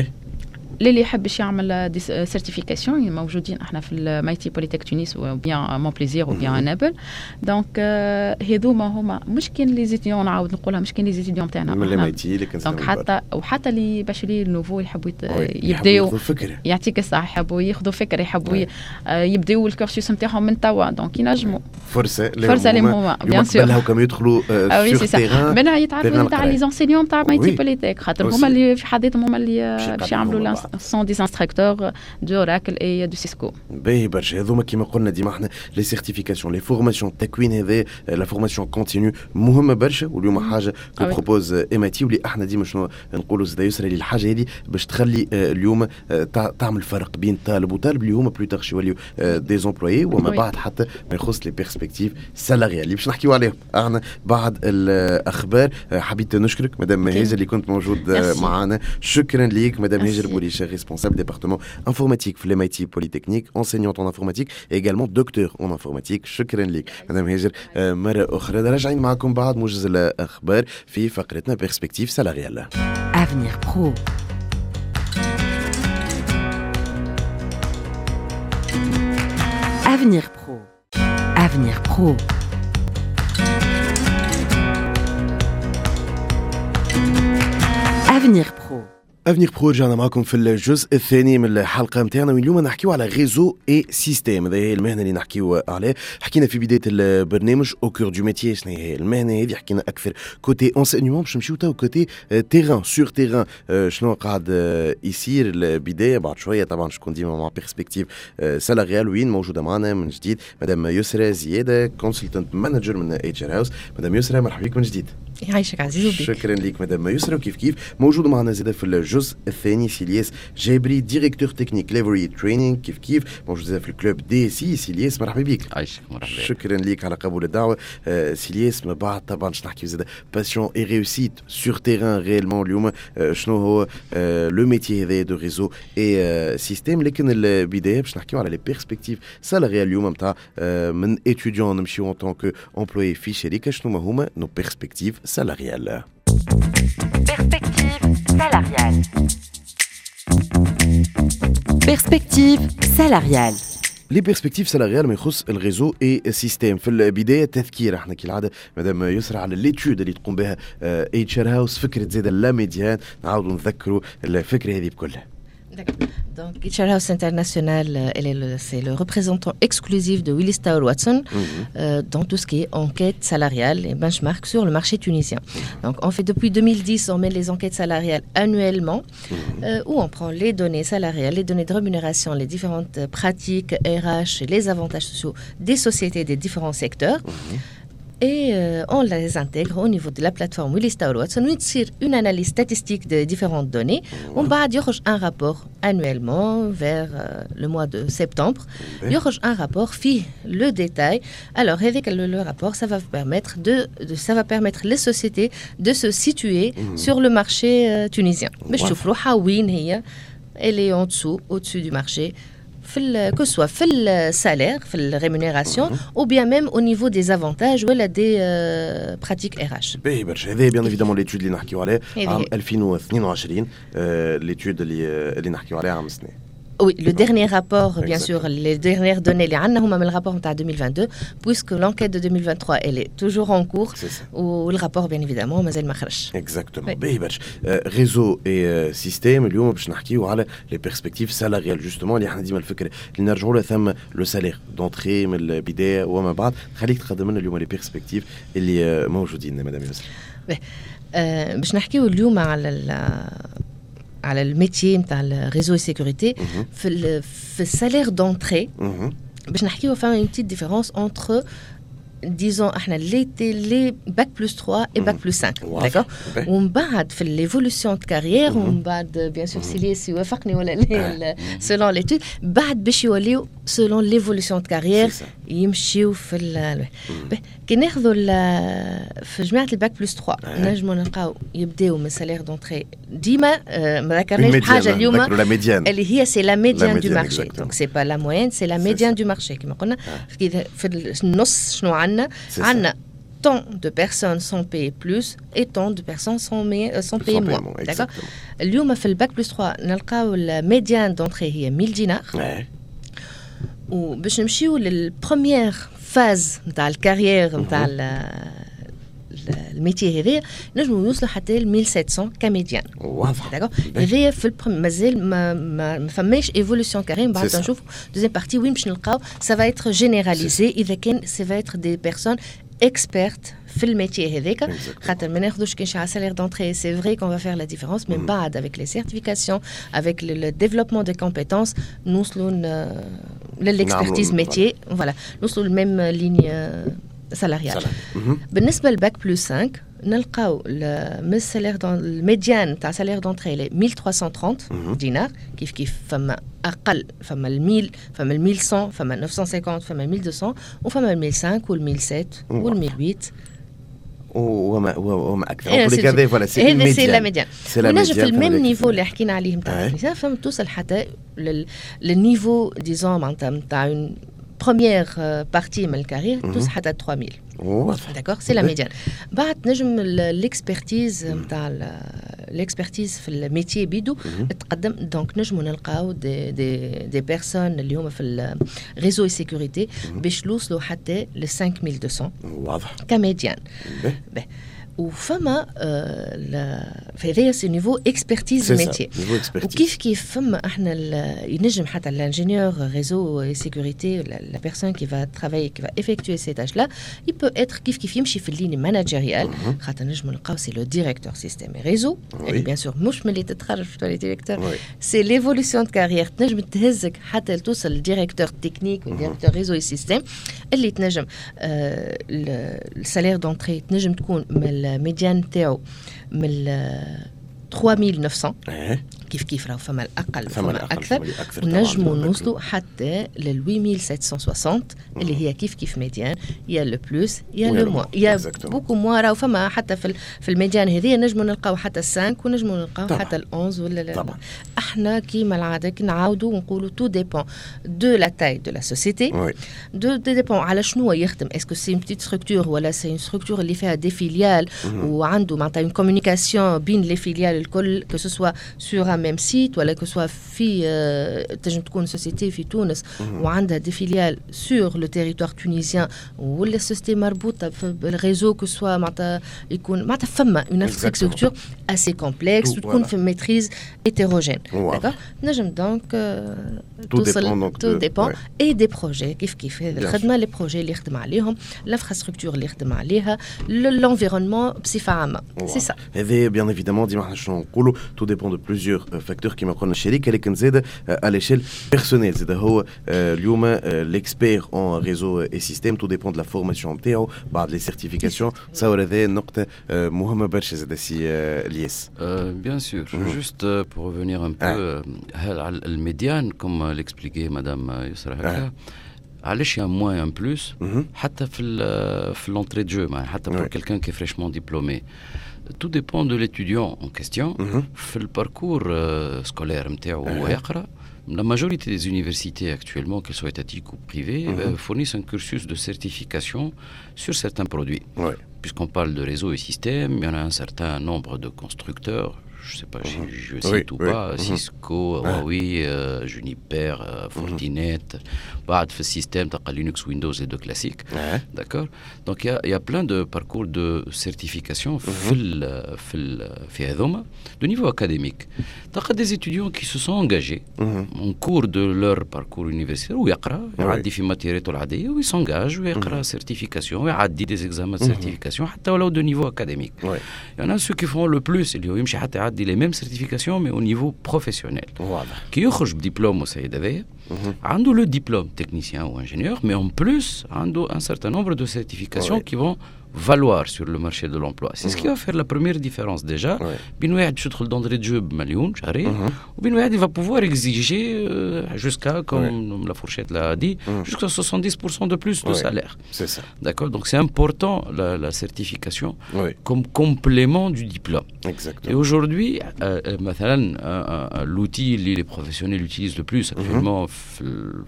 اللي يحب باش يعمل سيرتيفيكاسيون موجودين احنا في المايتي بوليتيك تونس و بيان مون بليزير و بيان نابل. دونك هذوما هما مش كاين لي زيتيون نعاود نقولها مش كاين لي زيتيون تاعنا من المايتي اللي كنسمعوا دونك حتى وحتى اللي باشلي النوفو يحبوا يبداو يعطيك الصح يحبوا ياخذوا فكره يحبوا يبداو الكورسوس نتاعهم من توا دونك ينجموا فرصه فرصه لهم هما بيان سور قبلها كانوا يدخلوا سور تيران منها يتعرفوا تاع لي زونسينيون تاع مايتي بوليتيك خاطر هما اللي في حد ذاتهم هما اللي باش يعملوا sont des instructeurs d'Oracle et de Cisco. باهي برشا هذوما كيما قلنا ديما احنا لي سيرتيفيكاسيون لي فورماسيون التكوين هذا لا فورماسيون كونتينيو مهمه برشا واليوم حاجه كو بروبوز ام اي تي واللي احنا ديما شنو نقولوا زاد يسرى لي الحاجه هذه باش تخلي اليوم تعمل فرق بين طالب وطالب اللي هما بلو تاغ يوليو دي زومبلويي وما بعد حتى ما يخص لي بيرسبكتيف سالاريال اللي باش نحكيو عليهم احنا بعد الاخبار. حبيت نشكرك مدام هاجر اللي كنت موجود معنا. شكرا ليك مدام هاجر بوليشة ريسبونسابل département informatique في l'M I T Polytechnique, enseignante en informatique et également docteur en informatique. شكرا لك مدام هاجر. مرة أخرى راجعين معكم بعد موجز الأخبار في فقرتنا بيرسبكتيف سالاريال. Avenir Pro. Avenir Pro. Avenir Pro. Avenir Pro. افنيغ برو رجعنا معكم في الجزء الثاني من الحلقه نتاعنا واليوم نحكيو على ريزو اي سيستيم. هذه هي المهنه اللي نحكيو عليه. حكينا في بدايه البرنامج او كور دو ميتيي شنو هي المهنه هذه. حكينا اكثر كوتي انسينيمون باش نمشيو تو كوتي تيران سور تيران شنو قاعد يصير البدايه بعد شويه. طبعا شكون ديما مع بيرسبكتيف سالاريال وين موجوده معنا من جديد مدام يسرى زياده كونسلتنت مانجر من اتش ار هاوس. مدام يسرى مرحبا بك من جديد. يعيشك عزيز وبيك. شكرا لك مدام يسرى. وكيف كيف موجود معنا زياده في الجزء الثاني سيلياس جابري ديريكتور تكنيك ليفري تريننج. كيف كيف موجود زياده في الكلوب دي سي. سيلياس مرحبا بك. عايشك مرحبا. شكرا لك على قبول الدعوه. آه سيلياس من بعد طبعا باش نحكيو زياده باسيون اي ريوسيت سور تيران ريالمون اليوم. آه شنو هو آه لو ميتي هذا دو ريزو اي آه سيستيم. لكن البدايه باش نحكيو على لي بيرسبكتيف سالاريال اليوم نتاع آه من اتيديون نمشيو ان طونك امبلوي في شركه. شنو هما نو بيرسبكتيف سالاريال. Perspective salariale. Perspective salariale. لي بيرسبكتيف سالاريال ما يخص الريزو اي سيستيم. في البدايه تذكير احنا كالعاده مدام يسرى على ليتود اللي تقوم بها اتش ار هاوس. فكره زيد لا ميديان نعاودوا نذكروا الفكره هذه بكلها. D'accord. Donc, H R House International, elle est le, c'est le représentant exclusif de Willis Towers Watson mm-hmm. euh, dans tout ce qui est enquête salariale et benchmark sur le marché tunisien. Mm-hmm. Donc, on fait depuis deux mille dix, on met les enquêtes salariales annuellement mm-hmm. euh, où on prend les données salariales, les données de rémunération, les différentes pratiques R H, les avantages sociaux des sociétés des différents secteurs. Mm-hmm. Et euh, on les intègre au niveau de la plateforme Willis Towers Watson. On tire une analyse statistique de différentes données. On va dire un rapport annuellement vers euh, le mois de septembre. Il y aura un rapport fi le détail. Alors avec le, le rapport, ça va permettre de, de ça va permettre les sociétés de se situer mmh. sur le marché euh, tunisien. Mais je trouve que elle est en dessous, au-dessus du marché. que ce soit في السالير في الريمونيراسيون ou bien même au niveau des avantages ولا des euh, pratiques R H. باهي برشا. هذا بيان ايفيدامون ليتود اللي نحكيو عليه عام ألفين واثنين وعشرين. ليتود اللي اللي نحكيو عليه عام سنه. Oui, le dernier rapport, bien sûr, les dernières données, les Anna Houma, le rapport en deux mille vingt-deux, puisque l'enquête de deux mille vingt-trois, elle est toujours en cours, ou le rapport, bien évidemment, Mazel Makhrash. Exactement. Oui. Euh, réseau et euh, système, اليوم باش نحكيو على les perspectives salariales, justement, اللي احنا ديما الفكرة اللي نرجعوا لها ثم لو سالير دونتري من البداية وما بعد. خليك تقدم لنا اليوم les perspectives اللي موجودين مدام يسرى. باش نحكيو اليوم على على الميتي نتاع الريزو اي سيكوريتي في في السالير دونتري. باش نحكيو فما une petite différence entre disons احنا لي لي باك بلس ثلاثة et باك بلس خمسة. داكور. ومن بعد في ليفولوسيون دو كارير ومن بعد بيان سور سيليس يوافقني ولا لا سولون ليتود بعد باش يوليو سولون ليفولوسيون دو كارير يمشيو في ال كي ناخذوا في جماعه الباك بلس ثلاثة نجموا نلقاو يبداو من سالير دونتري ديما ما ذكرناش حاجه اليوم اللي هي سي لا ميديان دو مارشي. دونك سي با لا موين سي لا ميديان دو مارشي كما قلنا في النص. شنو عندنا عندنا tant de personnes sont payées plus et tant de personnes sont, euh, sont payées moins. D'accord. اليوم في الباك بلس ثلاثة نلقاو الميديان دونتري هي مية دينار. وباش نمشيو للبروميير فاز نتاع الكارير نتاع الميتي هذايا نجمو يوصلوا حتى ل ألف وسبعمية كميديان. واضح. داكور. هذايا في مازال ما ما فماش ايفولوسيون كارير. بعد نشوف دوزيام بارتي وين باش نلقاو سا فا ايتر جينيراليزي اذا كان سا فا ايتر دي بيرسون experte في الميتي هذاك خاطر ما ناخذوش كان شي على salaire d'entrée. C'est vrai qu'on va faire la différence, mais mm. بعد avec les certifications, avec le, le développement des compétences, nous sommes l'expertise métier, voilà, nous sommes la même ligne salariale. بالنسبة للباك بلس خمسة نلقاو السالير الميديان تاع سالير دونتري لي ألف وثلاثمائة وثلاثين دينار كيف كيف فما اقل فما ال ألف فما ال ألف ومئة فما ال تسعمائة وخمسين فما ال ألف ومئتين وفما ال ألف وخمسة وال ألف وسبعة وال ألف وثمانية وما وما اكثر كل هذا فوالا سي الميديان سي لا ميديان ونجم في الميم نيفو اللي حكينا عليه نتاع النساء فما توصل حتى للنيفو ديزون معناتها نتاع première euh, partie de ma carrière, mm-hmm. tous à trois mille. Oh. D'accord, c'est la médiane. Bah, l'expertise, l'expertise dans le métier bidou, mm-hmm. donc nous avons des des des personnes qui sont dans le réseau et sécurité, بيشلوص له حتى ل cinq mille deux cents. واضح. كميديان. وفما فهذا سي نيفو اكسبرتيز ميتي وكيف كيف فما احنا ينجم حتى الانجينيور ريزو اي سيكوريتي لا بيرسون كي فا ترافاي كي فا افيكتوي سي تاش لا يي بو اتر كيف كيف يمشي في اللين ماناجيريال خاطر نجم نلقاو سي لو ديريكتور سيستيم ريزو بيان سور مش ملي تتخرج في لي ديريكتور سي ليفولوسيون دو كارير تنجم تهزك حتى توصل للديريكتور تكنيك والديريكتور ريزو اي سيستيم اللي تنجم السالير دونتري تنجم تكون من الميديان تاعو من ثلاثة آلاف وتسعمائة كيف كيف راهو فما الاقل فما الاكثر ونجموا نوصلوا حتى ل ثمانية آلاف وسبعمائة وستين اللي هي كيف كيف ميديان يا لو بلوس يا لو موا يا بوكو موا راهو فما حتى في في الميديان هذه نجموا نلقاو حتى خمسة ونجموا نلقاو حتى الأحد ولا لا طبعا. احنا كيما العاده نعاودوا ونقولوا تو ديبون دو لا تاي دو لا سوسيتي دو ديبون على شنو يخدم اسكو سي اون بتيت ستركتور ولا سي اون ستركتور اللي فيها دي فيليال وعنده معناتها اون كومونيكاسيون بين لي فيليال الكل كو سو سوا سور ميم سيت ولا كو سوا في تنجم تكون سوسيتي في تونس وعندها دي فيليال سور لو تيريتوار تونيزيان ولا سوسيتي مربوطه في الريزو كو سوا معناتها يكون معناتها فما اون انفراستركتور اسي كومبلكس وتكون في ميتريز هيتيروجين داكور نجم دونك توصل تو ديبون اي دي بروجي كيف كيف هذه الخدمه لي بروجي اللي يخدم عليهم الانفراستركتور اللي يخدم عليها l'environnement بصفه عامه سي سا هذا بيان ايفيدامون ديما حنا شنو نقولوا تو ديبون دو بليزيور فاكتور كيما قلنا الشريك لكن زاد على ليشيل بيرسونيل زاد هو اليوم ليكسبير اون ريزو اي سيستيم تو ديبون دو لا فورماسيون نتاعو بعد لي سيرتيفيكاسيون تصور هذا نقطه مهمه برشا زاد سي الياس بيان سور جوست بور ريفونير ان بو على الميديان كوم ليكسبليكي مدام يسرا هكا علاش يا موان ان بلوس حتى في في لونتري دو جو حتى pour quelqu'un qui est fraîchement diplômé. Tout dépend de l'étudiant en question. في الباركور سكولير نتاعو وهو يقرا la majorité des universités actuellement, qu'elles soient étatiques ou privées, mm-hmm. euh, fournissent un cursus de certification sur certains produits. Ouais. Puisqu'on parle de réseaux et systèmes, il y en a un certain nombre de constructeurs. Je ne sais pas, mm-hmm. je, je cite oui, ou oui. pas, mm-hmm. Cisco, Huawei, euh, Juniper, euh, Fortinet, بعد في السيستème تلقى Linux, Windows et deux classiques, ouais. d'accord. Donc il y, y a plein de parcours de certification في ال في ال في هذوما de niveau académique. تلقى des étudiants qui se sont engagés mm-hmm. en cours de leur parcours universitaire ويقرا يعدي في ماتيريته العادية ويسانجاج ويقرا certification ويعدي des examens de certification حتى ولو de niveau académique. Ouais. Il y en a ceux qui font le plus اللي هو يمشي حتى يعدي les mêmes certifications mais au niveau professionnel. Voilà. Qui يخرج بدبلوم وسيد هذايا عنده le diplôme technicien ou ingénieur mais en plus عنده un certain nombre de certifications ouais. qui vont valoir sur le marché de l'emploi. C'est mmh. ce qui va faire la première différence déjà. بين واحد باش يدخل d'entrée de jeu بمليون شهري وبين واحد il va pouvoir exiger euh, jusqu'à comme ouais. la fourchette l'a dit mmh. jusqu'à soixante-dix pour cent de plus de ouais. salaire. C'est ça. D'accord, donc c'est important la, la certification ouais. comme complément du diplôme. Exactement. Et aujourd'hui euh, مثلا euh, euh, l'outil اللي les professionnels utilisent le plus actuellement في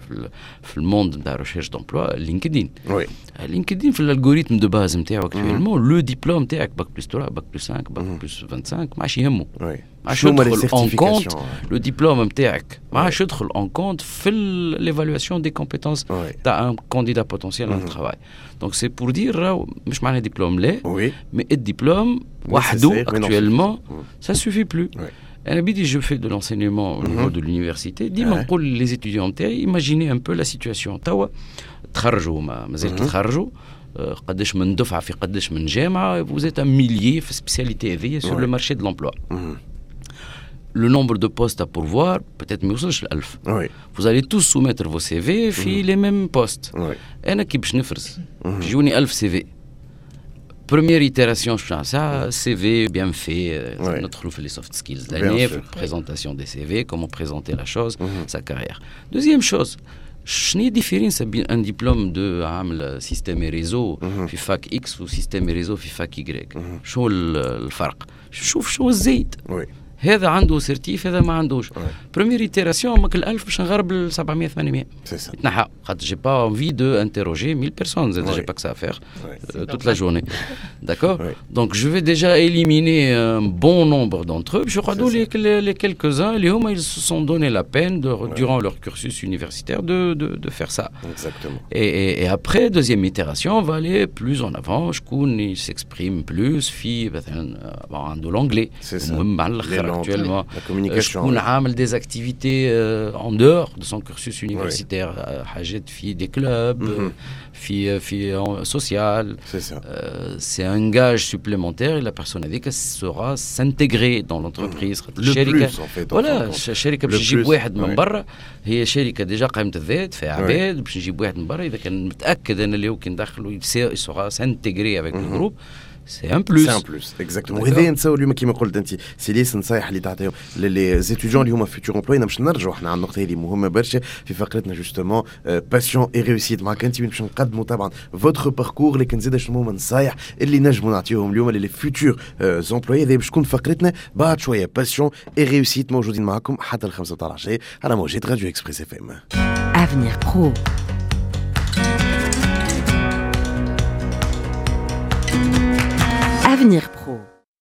في الموند de la recherche d'emploi LinkedIn. Oui. LinkedIn في l'algorithme de base نتاعو actuellement le diplôme تاعك باك بلس ثلاثة باك بلس خمسة باك بلس خمسة وعشرين ما عادش يهمه. عادش يدخل en compte le diplôme نتاعك ما عادش يدخل en compte في l'évaluation des compétences تاع un candidat potentiel au travail. Donc c'est pour dire راهو مش معناه دبلوم لا mais الدبلوم وحده actuellement ça suffit plus. أنا بدي je fais de l'enseignement au niveau de l'université ديما نقول les étudiants نتاعي imaginez un peu la situation توا تخرجوا مازال تخرجوا قداش من دفعه في قداش من جامعه vous êtes un millier في سبيسياليتي هذه sur le marché de l'emploi. Le nombre de postes à pourvoir peut-être ما يوصلش ل ألف. Vous allez tous soumettre vos C V في les mêmes postes. انا كي باش نفرز يجوني ألف سي في. Première itération, ça, C V bien fait, ouais. Notre fait les soft skills d'année, présentation des C V, comment présenter la chose, mm-hmm. sa carrière. Deuxième chose, je n'ai différence un diplôme de عامل système et réseau في fac X ou système et réseau في fac Y. شو الفرق؟ شوف شو الزيت. هذا عنده سيرتيف هذا ما عندوش. Première itération ماك الألف باش نغرب ل سبعمية ثمانمية. نحا خاطر j'ai pas envie de interroger mille personnes, j'ai pas que ça à faire euh, toute la journée. D'accord? Donc je vais déjà éliminer un bon nombre d'entre eux. Je crois que les, les quelques-uns, les hommes, ils se sont donné la peine de, ouais. durant leur cursus universitaire de, de, de faire ça. Exactement. Et, et, et après, deuxième itération, on va aller plus en avant. Je connais, il s'exprime plus, fille, de l'anglais. C'est ça. Actuellement, la communication. On a des activités euh, en dehors de son cursus universitaire, حاجات في des clubs, في في social. C'est ça. Euh, c'est un gage supplémentaire et la personne avec saura s'intégrer dans l'entreprise. Le plus en fait. Voilà, شركة باش نجيب واحد من برا هي شركة ديجا قائمة الذات فيها عباد باش نجيب واحد من برا إذا كان متأكد أن اللي هو كي ندخلوا il saura s'intégrer avec le groupe. C'est un plus. C'est un plus, exactement. وهذا نساو اليوم كما قلت انت سيليس نصايح اللي تعطيهم لي زيتيديون اللي هما فيتور امبلوي باش نرجعوا احنا على النقطه هذه مهمه برشا في فقرتنا جوستومون باسيون اي ريوسيت معك انت باش نقدموا طبعا فوتر باركور لكن زاد شنو هما النصايح اللي نجموا نعطيوهم اليوم لي فيتور امبلوي هذه باش تكون فقرتنا بعد شويه باسيون اي ريوسيت موجودين معكم حتى الخمسة تاع العشيه على موجات راديو اكسبريس اف ام. Avenir Pro. Avenir Pro.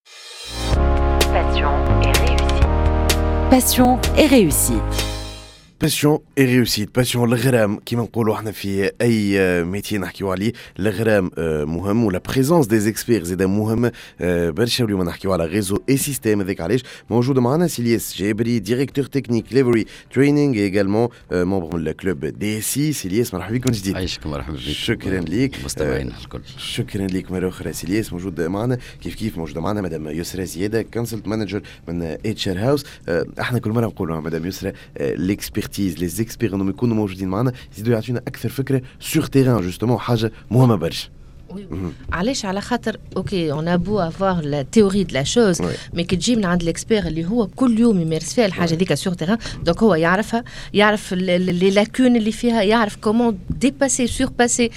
Passion et réussite. Passion et réussite. باسيون اي ريوسيت باسيون الغرام كيما نقولوا احنا في اي ميتي نحكيو عليه الغرام مهم ولا بريزونس دي زيكسبير زيد مهم برشا. اليوم نحكيو على ريزو اي سيستيم هذاك علاش موجود معنا سيلياس جابري ديريكتور تكنيك ليفري تريننج ايغالمون ممبر من الكلوب دي سي. سيلياس مرحبا بك من جديد. عايشك مرحبا بك. شكرا ليك مستمعينا الكل. شكرا ليك مره اخرى سيلياس موجود معنا كيف كيف موجوده معنا مدام يسرى زياده كونسلت مانجر من اتش ار هاوس. احنا كل مره نقولوا مدام يسرى ليكسبير les experts انهم يكونوا موجودين معنا يزيدوا يعطيونا اكثر فكره سور تيران جوستومون حاجه مهمه برشا. علاش على خاطر اوكي اون ابو افوار لا تيوري دو لا شوز مي كي تجي من عند الاكسبير اللي هو كل يوم يمارس فيها الحاجه هذيك سور تيران دونك هو يعرفها يعرف لي لاكون اللي فيها يعرف كومون ديباسي سور باسي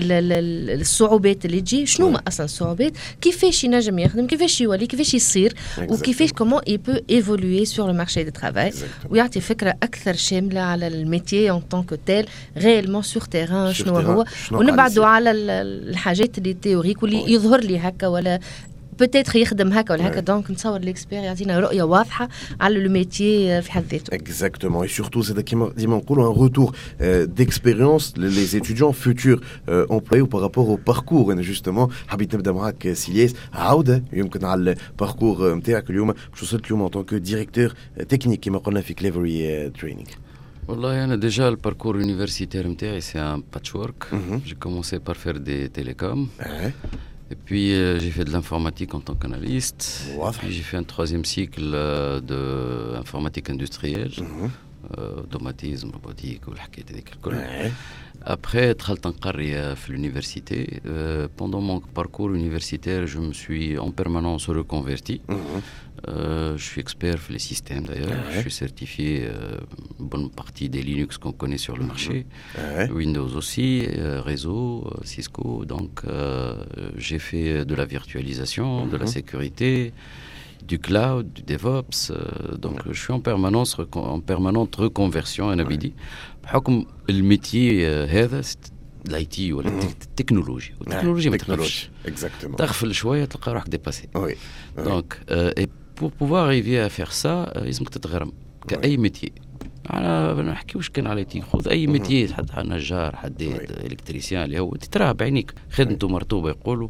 الصعوبات اللي تجي شنو ما اصلا الصعوبات كيفاش ينجم يخدم كيفاش يولي كيفاش يصير وكيفاش كومون اي بو ايفولوي سور لو مارشي دو ترافاي ويعطي فكره اكثر شامله على الميتي اون طون كو تيل ريالمون سور تيران شنو هو ونبعدوا على الحاجات اللي تيوريك واللي يظهر لي هكا ولا بوتيتر يخدم هكا ولا هكا. دونك نتصور الاكسبير يعطينا رؤيه واضحه على لو ميتي في حد ذاته. اكزاكتومون اي سورتو سي كيما ديما نقولوا ان روتور ديكسبيريونس لي زيتيديون فيتور امبلوي بارابور او باركور. انا جوستومون حبيت نبدا معاك سيلياس عوده يمكن على الباركور نتاعك اليوم باش وصلت اليوم ان طون كو ديريكتور تكنيك كما قلنا في كليفري تريننج. والله أنا déjà le parcours universitaire نتاعي c'est un patchwork. Mm-hmm. J'ai commencé par faire des télécoms. Ouais. Et puis euh, j'ai fait de l'informatique en tant qu'analyste. Wow. Et puis j'ai fait un troisième cycle euh, de informatique industrielle. Mm-hmm. euh, automatisme, robotique والحكاية هذيك الكل. Ouais. Après, دخلت نقري في l'université. Euh, pendant mon parcours universitaire, je me suis en permanence reconverti. Mm-hmm. Euh, je suis expert sur les systèmes d'ailleurs. Ouais. Je suis certifié euh, une bonne partie des Linux qu'on connaît sur le mmh. marché. Ouais. Windows aussi, euh, réseau, euh, Cisco. Donc euh, j'ai fait de la virtualisation, mmh. de la sécurité, du cloud, du DevOps. Euh, donc ouais. je suis en permanence en permanente reconversion. أنا بدي بحكم الميتي هذا الاي تي ولا التكنولوجيا والتكنولوجيا ما تقدرش تغفل شويه تلقى روحك ديباسي. دونك pour pouvoir arriver à faire ça لازمك تتغرم كأي ميتي. انا ما نحكيوش كان على تي خذ اي ميتي حتى نجار حداد الكتريسيان اللي هو تراه بعينيك خدمته مرطوبه يقولوا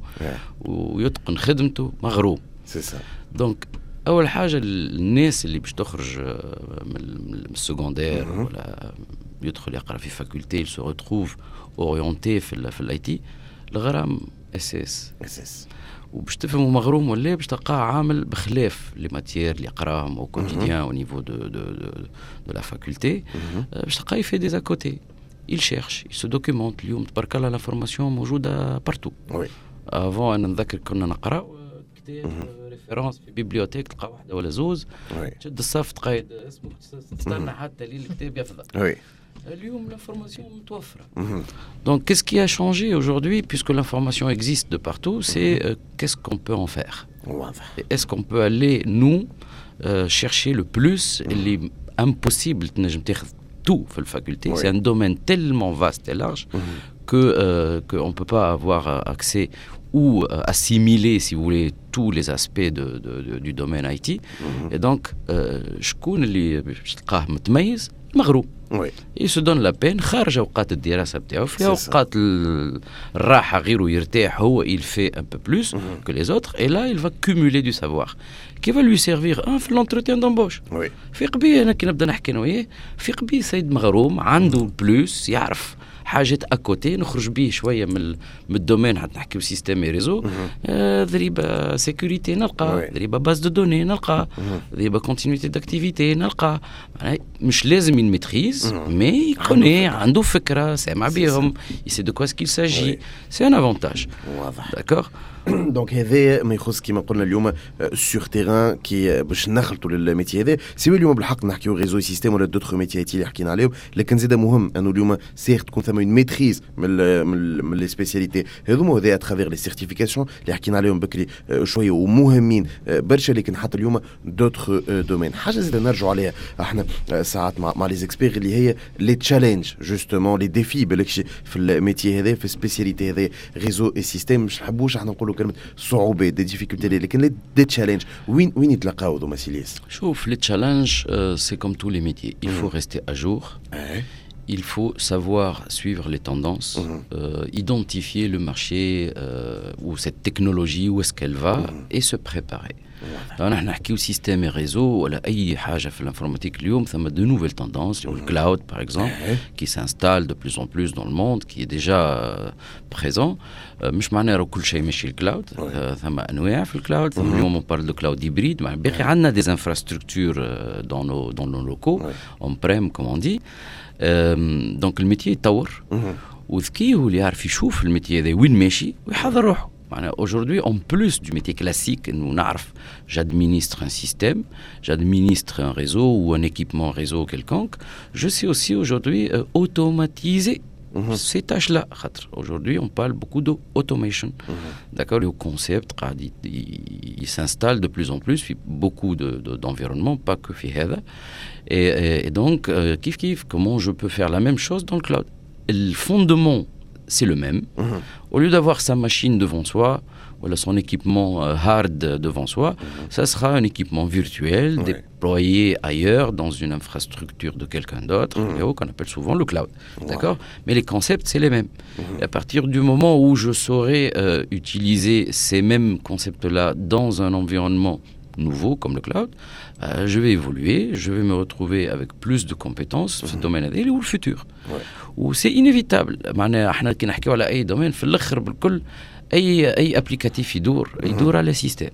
ويتقن خدمته مغروم. سي سا. دونك اول حاجه الناس اللي باش تخرج من السكوندير ولا يدخل يقرا في فاكولتي il se retrouve orienté في في الاي تي. الغرام اساس اساس وباش تفهموا مغروم ولا باش تلقاه عامل بخلاف لي ماتيير اللي قراهم او كوتيديان او نيفو دو دو دو لا فاكولتي باش تلقاه يفي دي زاكوتي il cherche il se documente اليوم تبارك الله لافورماسيون موجوده بارتو وي افون انا نذكر كنا نقرا كتاب ريفيرونس في بيبليوتيك تلقى واحده ولا زوز تشد الصف تقيد اسمك تستنى حتى لين الكتاب يفضل وي اليوم l'information متوفرة. Donc qu'est-ce qui a changé aujourd'hui puisque l'information existe de partout, c'est euh, qu'est-ce qu'on peut en faire. Et est-ce qu'on peut aller nous euh, chercher le plus اللي impossible تنجم تاخذ tout في الفاكولté. C'est un domaine tellement vaste et large que euh, qu'on peut pas avoir accès ou euh, assimiler, si vous voulez, tous les aspects de, de, de, du domaine I T. Et donc, شكون اللي باش تلقاه متميز المغروب. Oui. Il se donne la peine خارج أوقات الدراسة بتاعه في أوقات الراحة غيره يرتاح هو il fait un peu plus mm-hmm. que les autres et là il va cumuler du savoir qui va lui servir un في l'entretien d'embauche. Oui. فيق بيه أنا كي نبدأ نحكي أنا وياه فيق بيه سيد مغروم عنده بلوس يعرف حاجات اكوتي نخرج بيه شويه من من الدومين حتى نحكيو سيستم ريزو ضريبه سيكوريتي نلقى ضريبه باز دو دوني نلقى ضريبه كونتينيتي داكتيفيتي نلقى مش لازم يميتريز مي يكوني عنده فكره سامع بيهم يسي دو كوا سكيل ساجي سي ان افونتاج داكور. دونك هذا ما يخص كما قلنا اليوم سور تيران كي باش نخلطوا للميتي هذا سواء اليوم بالحق نحكيو ريزو سيستيم ولا دوتر ميتي اللي حكينا عليهم لكن زيد مهم انه اليوم سير تكون ثم اون ميتريز من من من لي سبيسياليتي هذوما هذا اترافير لي سيرتيفيكاسيون اللي حكينا عليهم بكري شويه ومهمين برشا لكن حتى اليوم دوتر دومين حاجه زيد نرجعوا عليها احنا ساعات مع, مع لي زيكسبير اللي هي لي تشالنج جوستومون لي ديفي بالكشي في الميتي هذا في السبيسياليتي هذا ريزو اي سيستيم مش نحبوش احنا نقولوا كلمه صعوبه دي ديفيكولتي لكن لي دي تشالنج وين وين يتلاقاو ذوما سيليس. شوف لي تشالنج سي كوم تو لي ميتيي il faut rester à jour. Il faut savoir suivre les tendances, mmh. euh, identifier le marché euh, ou cette technologie, où est-ce qu'elle va, mmh. et se préparer. نحن نحكيو سيستم ريزو ولا اي حاجه في الانفورماتيك اليوم ثم دو نوفيل تندونس le cloud par exemple qui s'installe de plus en plus dans le monde qui est déjà présent. مش معناه راه كل شيء ماشي الكلاود ثم انواع في الكلاود ثم اليوم on parle de cloud hybride مع باقي عندنا des infrastructures dans nos dans nos locaux on-prem comme on dit. دونك الميتي يتطور وذكي هو اللي يعرف يشوف الميتي هذا وين ماشي ويحضر روحه. Aujourd'hui, en plus du métier classique, nous n'arf, j'administre un système, j'administre un réseau ou un équipement réseau quelconque. Je sais aussi aujourd'hui euh, automatiser mm-hmm. ces tâches-là. Aujourd'hui, on parle beaucoup d'automation. Mm-hmm. D'accord, le concept, il, il, il s'installe de plus en plus, beaucoup de, de, d'environnements, pas que Fihada. Et, et, et donc, euh, kif kif, comment je peux faire la même chose dans le cloud? Le fondement, c'est le même. Mmh. Au lieu d'avoir sa machine devant soi, ou son équipement euh, hard devant soi, mmh. ça sera un équipement virtuel ouais. déployé ailleurs dans une infrastructure de quelqu'un d'autre, mmh. qu'on appelle souvent le cloud. Ouais. D'accord ? Mais les concepts, c'est les mêmes. Mmh. Et à partir du moment où je saurai euh, utiliser ces mêmes concepts-là dans un environnement nouveau comme le cloud, euh, je vais évoluer, je vais me retrouver avec plus de compétences في الدومين هذا ou le futur. وسي inévitable. معناها احنا كي نحكيو على اي دومين في الاخر بالكل اي اي ابليكاتيف يدور يدور على سيستم.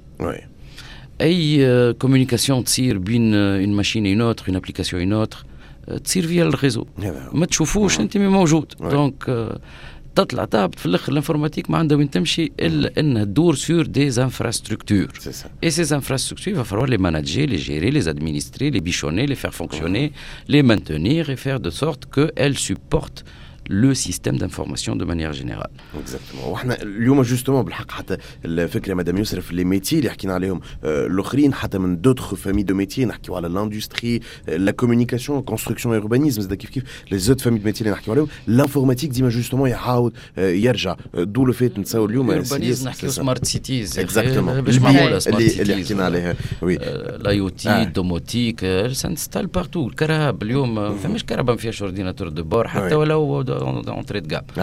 اي كوميونيكاسيون تصير بين une machine et une autre, une application et une autre تصير via الريزو. ما تشوفوش انت مي موجود. دونك تطلع تهبط في الاخر الانفورماتيك ما عندها وين تمشي الا انها تدور سور دي انفراستركتور. اي سي انفراستركتور va falloir les manager, les gérer, les administrer, les bichonner, les faire fonctionner, mmh. les maintenir et faire de sorte qu'elles supportent le système d'information de manière générale. Exactement. وحنا اليوم جوستومون بالحق حتى الفكره مدام يوسف لي ميتي اللي حكينا عليهم الاخرين حتى من دوتر فامي دو ميتي نحكيو على لاندستري لا كومونيكاسيون كونستركسيون اوربانيزم زاد كيف كيف لي زوت فامي دو ميتي اللي نحكيو عليهم لانفورماتيك ديما جوستومون يعاود يرجع دو لو فيت نتساو اليوم اوربانيزم نحكيو سمارت سيتيز اكزاكتومون باش معموله سمارت سيتيز اللي حكينا عليها وي لاي او تي دوموتيك سانستال بارتو. الكهرباء اليوم ما فماش كهرباء ما فيهاش اورديناتور دو بور حتى ولو اونتري de gamme. Ouais.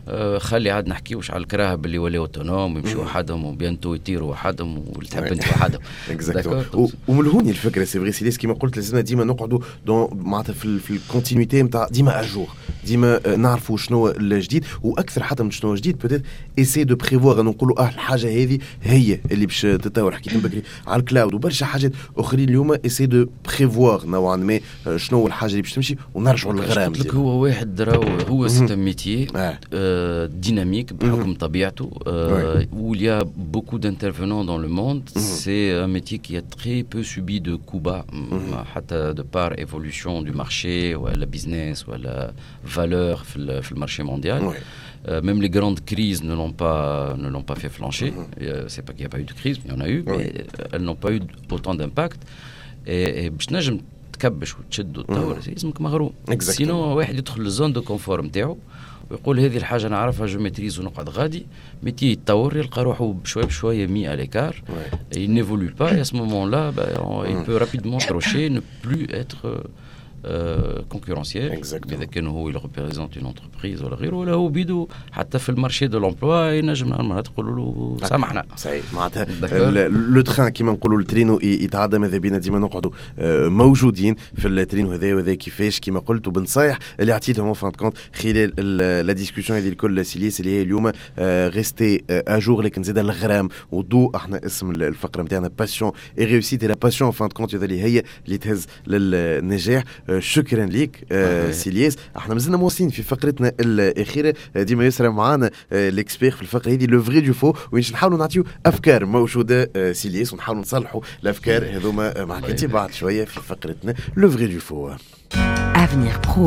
آه خلي عاد نحكيوش على الكراهه باللي ولاو اوتونوم ويمشيو وحدهم وبيانتو يطيروا وحدهم والتحب انت وحدهم. ومن هوني الفكره سي فغي سيليس كيما قلت لازمنا ديما نقعدوا معناتها في, في الكونتينيتي نتاع ديما اجور ديما نعرفوا شنو الجديد واكثر حتى من شنو جديد بوتيت ايسي دو بريفوار نقولوا اه الحاجه هذه هي اللي باش تتطور. حكيت بكري على الكلاود وبرشا حاجات اخرين اليوم ايسي دو بريفوار نوعا ما شنو الحاجه اللي باش تمشي ونرجعوا للغرام. قلت لك هو واحد راهو هو سيت ميتي ديناميك بحكم طبيعته où il y a beaucoup d'intervenants dans le monde. C'est un métier qui a très peu subi de coups bas حتى de par évolution du marché ou la business ou la valeur في le marché mondial. Euh, même les grandes crises ne l'ont pas, ne l'ont pas fait flancher. Mm-hmm. Euh, c'est pas qu'il n'y a pas eu de crise, il y en a eu, mais oui. elles n'ont pas eu autant d'impact. Et باش نجم تكبش وتشد وتطور اسمك مغروم. سينو واحد يدخل للزون دو كونفور نتاعو ويقول هذه الحاجه نعرفها جو ميتريز ونقعد غادي ميتي يتطور يلقى روحه بشويه بشويه مي على ليكار. Il n'évolue pas et à ce moment-là bah, on, il peut rapidement crocher, ne plus être Euh, concurrentiel. إذا كان هو il représente une entreprise ولا غيره ولا هو بيدو حتى في المارشي دو لومبلوا ينجم نهار تقولوا له سامحنا. صحيح معناتها لو تران كيما نقولوا الترينو يتعدى ماذا بينا ديما نقعدوا موجودين في الترينو هذا وهذا كيفاش كيما قلت وبنصايح اللي عطيتهم فان كونت خلال لا ديسكوسيون هذه الكل سيليس اللي هي اليوم ريستي اجور لكن زاد الغرام وضوء. احنا اسم الفقره نتاعنا باسيون اي ريوسيت لا باسيون فان كونت هذه هي اللي تهز للنجاح. شكرا ليك آه سيلياس. احنا مازلنا مواصلين في فقرتنا الاخيره ديما يسرى معنا آه ليكسبير في الفقره هذه لو فري دو فو وين نحاولوا نعطيو افكار موجوده آه سيلياس ونحاولوا نصلحوا الافكار هذوما مع كتير بعد شويه في فقرتنا لو فري دو فو. Avenir Pro.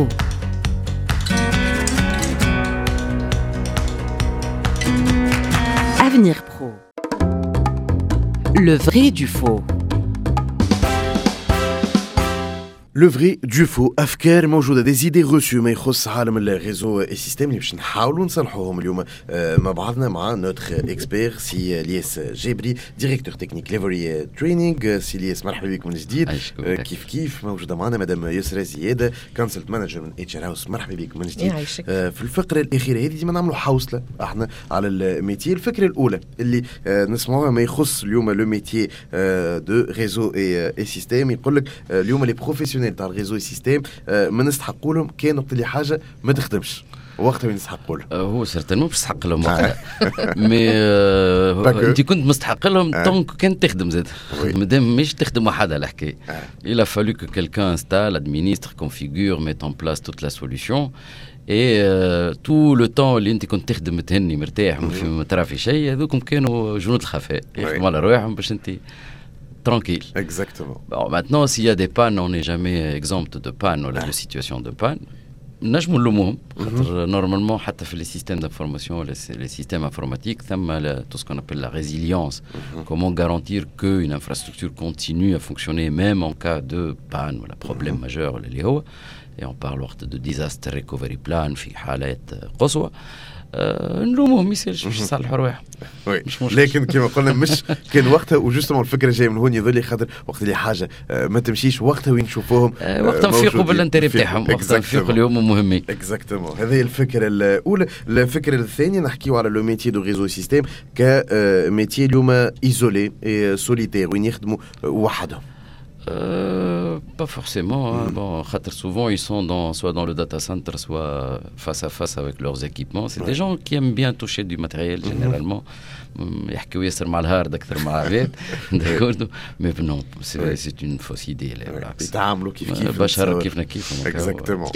Avenir Pro. Le vrai du faux. لو فري دو فو افكار موجوده دي زيدي روسيو ما يخص عالم الريزو اي سيستيم اللي باش نحاولوا نصلحوهم اليوم مع بعضنا مع نوتر اكسبير سي الياس جابري ديريكتور تكنيك ليفري تريننج. سي الياس مرحبا بك من جديد. كيف كيف موجوده معنا مدام يسرى زياده كونسلت مانجر من اتش ار هاوس. مرحبا بك من جديد. في الفقره الاخيره هذه ديما نعملوا حوصله احنا على الميتي. الفكره الاولى اللي نسمعوها ما يخص اليوم لو ميتي دو ريزو اي سيستيم يقول لك اليوم لي بروفيسيونيل تاع الريزو اي سيستيم ما نستحقوا لهم كان وقت اللي حاجه ما تخدمش وقتها وين نستحقوا لهم. هو سيرتينمون باش تستحق لهم وقتها مي انت كنت مستحق لهم دونك كان تخدم زاد مادام مش تخدم وحدها الحكايه. il a fallu que quelqu'un installe administre configure mette en place toute la solution et euh, tout le temps اللي انت كنت تخدم تهني مرتاح ما ترى في شيء هذوكم كانوا جنود الخفاء يخدموا على رواحهم باش انت tranquille. Exactement. Bon, maintenant, s'il y a des pannes, on n'est jamais exempt de panne ou de situation de panne. نجموا نلوموهم خاطر نورمالمون حتى في لي سيستيم دانفورماسيون لي سيستيم انفورماتيك ثم تو سكون ابل لا ريزيليونس كومون غارانتير كو اون انفراستركتور كونتينيو ا فونكسيوني ميم ان كا دو بان ولا بروبليم ماجور ولا اللي هو اي اون بارل وقت دو ديزاستر ريكوفري بلان في حالات قصوى أه نلوموهم ما يصيرش باش يصلحوا رواحهم. لكن كما قلنا مش كان وقتها وجوستومون الفكره جايه من هون يظل خاطر وقت اللي حاجه أه ما تمشيش وقتها وين نشوفوهم أه وقتها نفيقوا بالانتري تاعهم وقتها نفيقوا اليوم مهمين. اكزاكتومون هذه هي الفكره الاولى. الفكره الثانيه نحكيو على لو ميتي دو ريزو سيستيم كميتي اليوم ايزولي سوليتير وين يخدموا وحدهم. Euh, pas forcément. Hein. Mm. Bon, souvent ils sont dans, soit dans le data center, soit face à face avec leurs équipements. C'est ouais. des gens qui aiment bien toucher du matériel généralement. يحكيوا ياسر مع الهارد أكثر مع العباد داكوردو مي نو سي اون فوس ايدي يتعاملوا كيف كيف بشر كيفنا كيفهم اكزاكتومون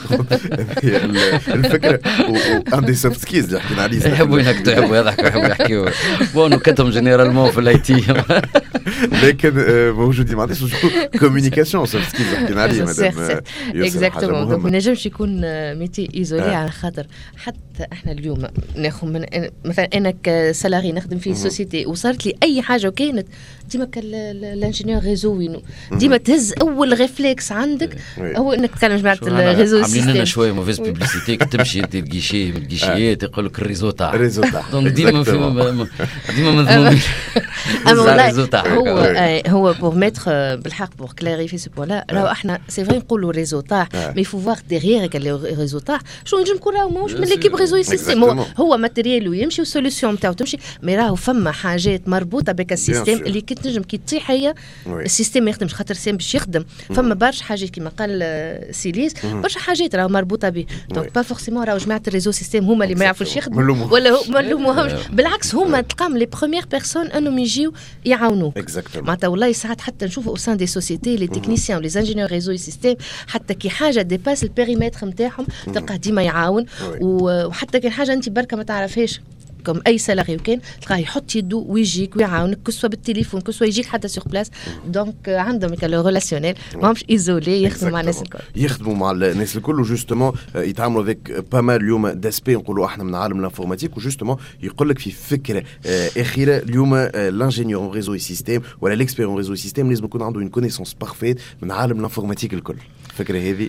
الفكره ان دي سوفت سكيلز اللي حكينا عليه يحبوا ينكتوا يحبوا يضحكوا يحبوا يحكيوا بون كتهم جينيرالمون في الاي تي لكن موجودين ما عنديش كوميونيكاسيون سوفت سكيلز حكينا عليه مدام اكزاكتومون دونك ما نجمش يكون ميتي ايزولي على خاطر حتى احنا اليوم ناخذ من مثلا انا كسالاري نخدم في سوسيتي وصارت لي اي حاجه وكانت ديما الانجينيور ريزو وينو ديما تهز اول ريفلكس عندك هو انك تكلم جماعه الريزو سيستم. عاملين لنا شويه موفيز بيبليسيتي تمشي انت الجيشي من الجيشيات يقول لك الريزو تاع الريزو تاع دونك ديما في ديما مذمومين. اما والله هو هو بور ميتر بالحق بور كلاريفي سو بولا راهو احنا سي فري نقولوا ريزو تاع مي فو فوار ديغيغ الريزو تاع شو نجم نكون راهو ماهوش من ليكيب ريزو سيستم هو ماتيريال ويمشي والسوليسيون نتاعو تمشي مي راهو فما حاجات مربوطه بك السيستم اللي كي تنجم كي تطيح هي السيستم ما يخدمش خاطر السيستم باش يخدم فما برشا حاجات كيما قال سيليس برشا حاجات راهو مربوطه به دونك با فورسيمون راهو جماعه الريزو سيستم هما اللي ما يعرفوش يخدموا ولا ما نلوموهمش بالعكس هما تلقاهم لي بروميير بيرسون انهم يجيو يعاونوك معناتها والله ساعات حتى نشوفوا او سان دي سوسيتي لي تكنيسيان ولي انجينيور ريزو سيستم حتى كي حاجه ديباس البيريمتر نتاعهم تلقاه ديما يعاون وحتى كان حاجه انت بركه ما تعرفهاش كم اي سالاري وكان تلقاه يحط يدو ويجيك ويعاونك كسوا بالتليفون كسوا يجيك حتى سور بلاس دونك عندهم كالو ريلاسيونيل ماهمش ايزولي يخدموا مع الناس الكل يخدموا مع الناس الكل وجوستومون يتعاملوا افيك با مال اليوم داسبي نقولوا احنا من عالم الانفورماتيك وجوستومون يقول لك في فكره اخيره اليوم لانجينيور ريزو سيستيم ولا ليكسبيرون ريزو سيستيم لازم يكون عنده اون كونيسونس بارفيت من عالم الانفورماتيك الكل الفكره هذه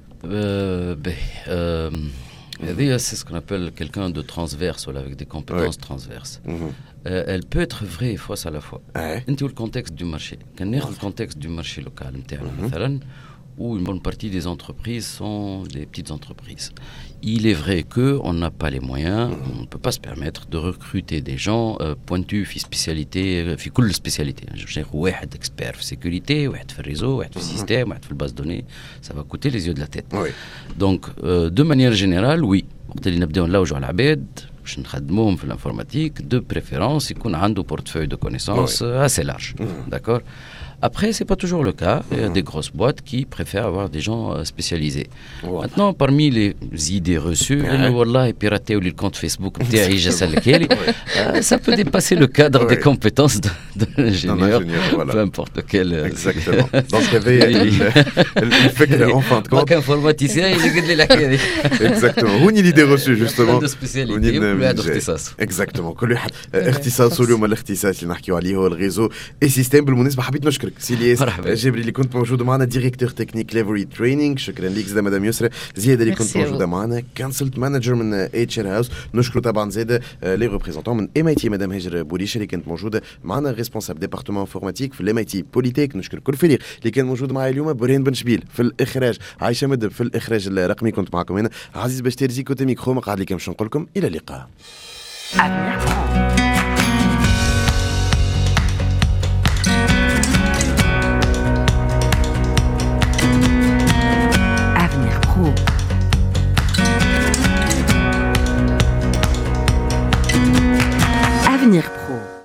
C'est ce qu'on appelle quelqu'un de transverse, voilà, avec des compétences oui. transverses. Mm-hmm. Euh, elle peut être vraie et fausse à la fois. Tu as le contexte du marché. Quand on a le contexte du marché local, mm-hmm. où une bonne partie des entreprises sont des petites entreprises. Il est vrai qu'on n'a pas les moyens, on ne peut pas se permettre de recruter des gens euh, pointus في spécialité, في كل spécialité. Je veux dire, واحد expert في sécurité, واحد في réseau, واحد في système, واحد في base de données, ça va coûter les yeux de la tête. Oui. Donc, euh, de manière générale, oui. وقت اللي نبداو نلوجوا على العباد باش نخدموهم في الانفورماتيك دو بريفيرونس يكون عنده بورتفوي دو كونيسونس assez large. D'accord. Après, ce n'est pas toujours le cas. Il y a des grosses boîtes qui préfèrent avoir des gens euh, spécialisés. Wow. Maintenant, parmi les idées reçues, ouais. pirater le compte Facebook, euh, ça peut dépasser le cadre ouais. des compétences de, de l'ingénieur, voilà. Peu importe lequel. Exactement. Donc, il y avait le fait qu'en fin de compte... informaticien, il est la Exactement. Où est l'idée reçue, justement? De spécialité, ou اختصاص. Exactement. كل واحد اختصاصه اليوم الاختصاص اللي نحكيو عليه هو الريزو اي سيستم. بالمناسبة حبيت نشكرك سيلياس جبري اللي كنت موجود معنا ديريكتور تكنيك ليفري تريننج. شكرا ليك زاد مدام يسرا زياد اللي كنت موجوده معنا كونسلت مانجر من اتش ار هاوس. نشكر طبعا زاد لي ريبريزونتون من ام اي تي مدام هاجر بوريشه اللي كانت موجوده معنا ريسبونسابل ديبارتمون انفورماتيك في الام اي تي بوليتيك. نشكر كل فريق اللي كان موجود معي اليوم. برهان بن شبيل في الاخراج، عايشه مدب في الاخراج الرقمي. كنت معكم هنا عزيز بشتيرزي كوتي ميكرو. ما قاعد لكم باش نقول لكم الى اللقاء.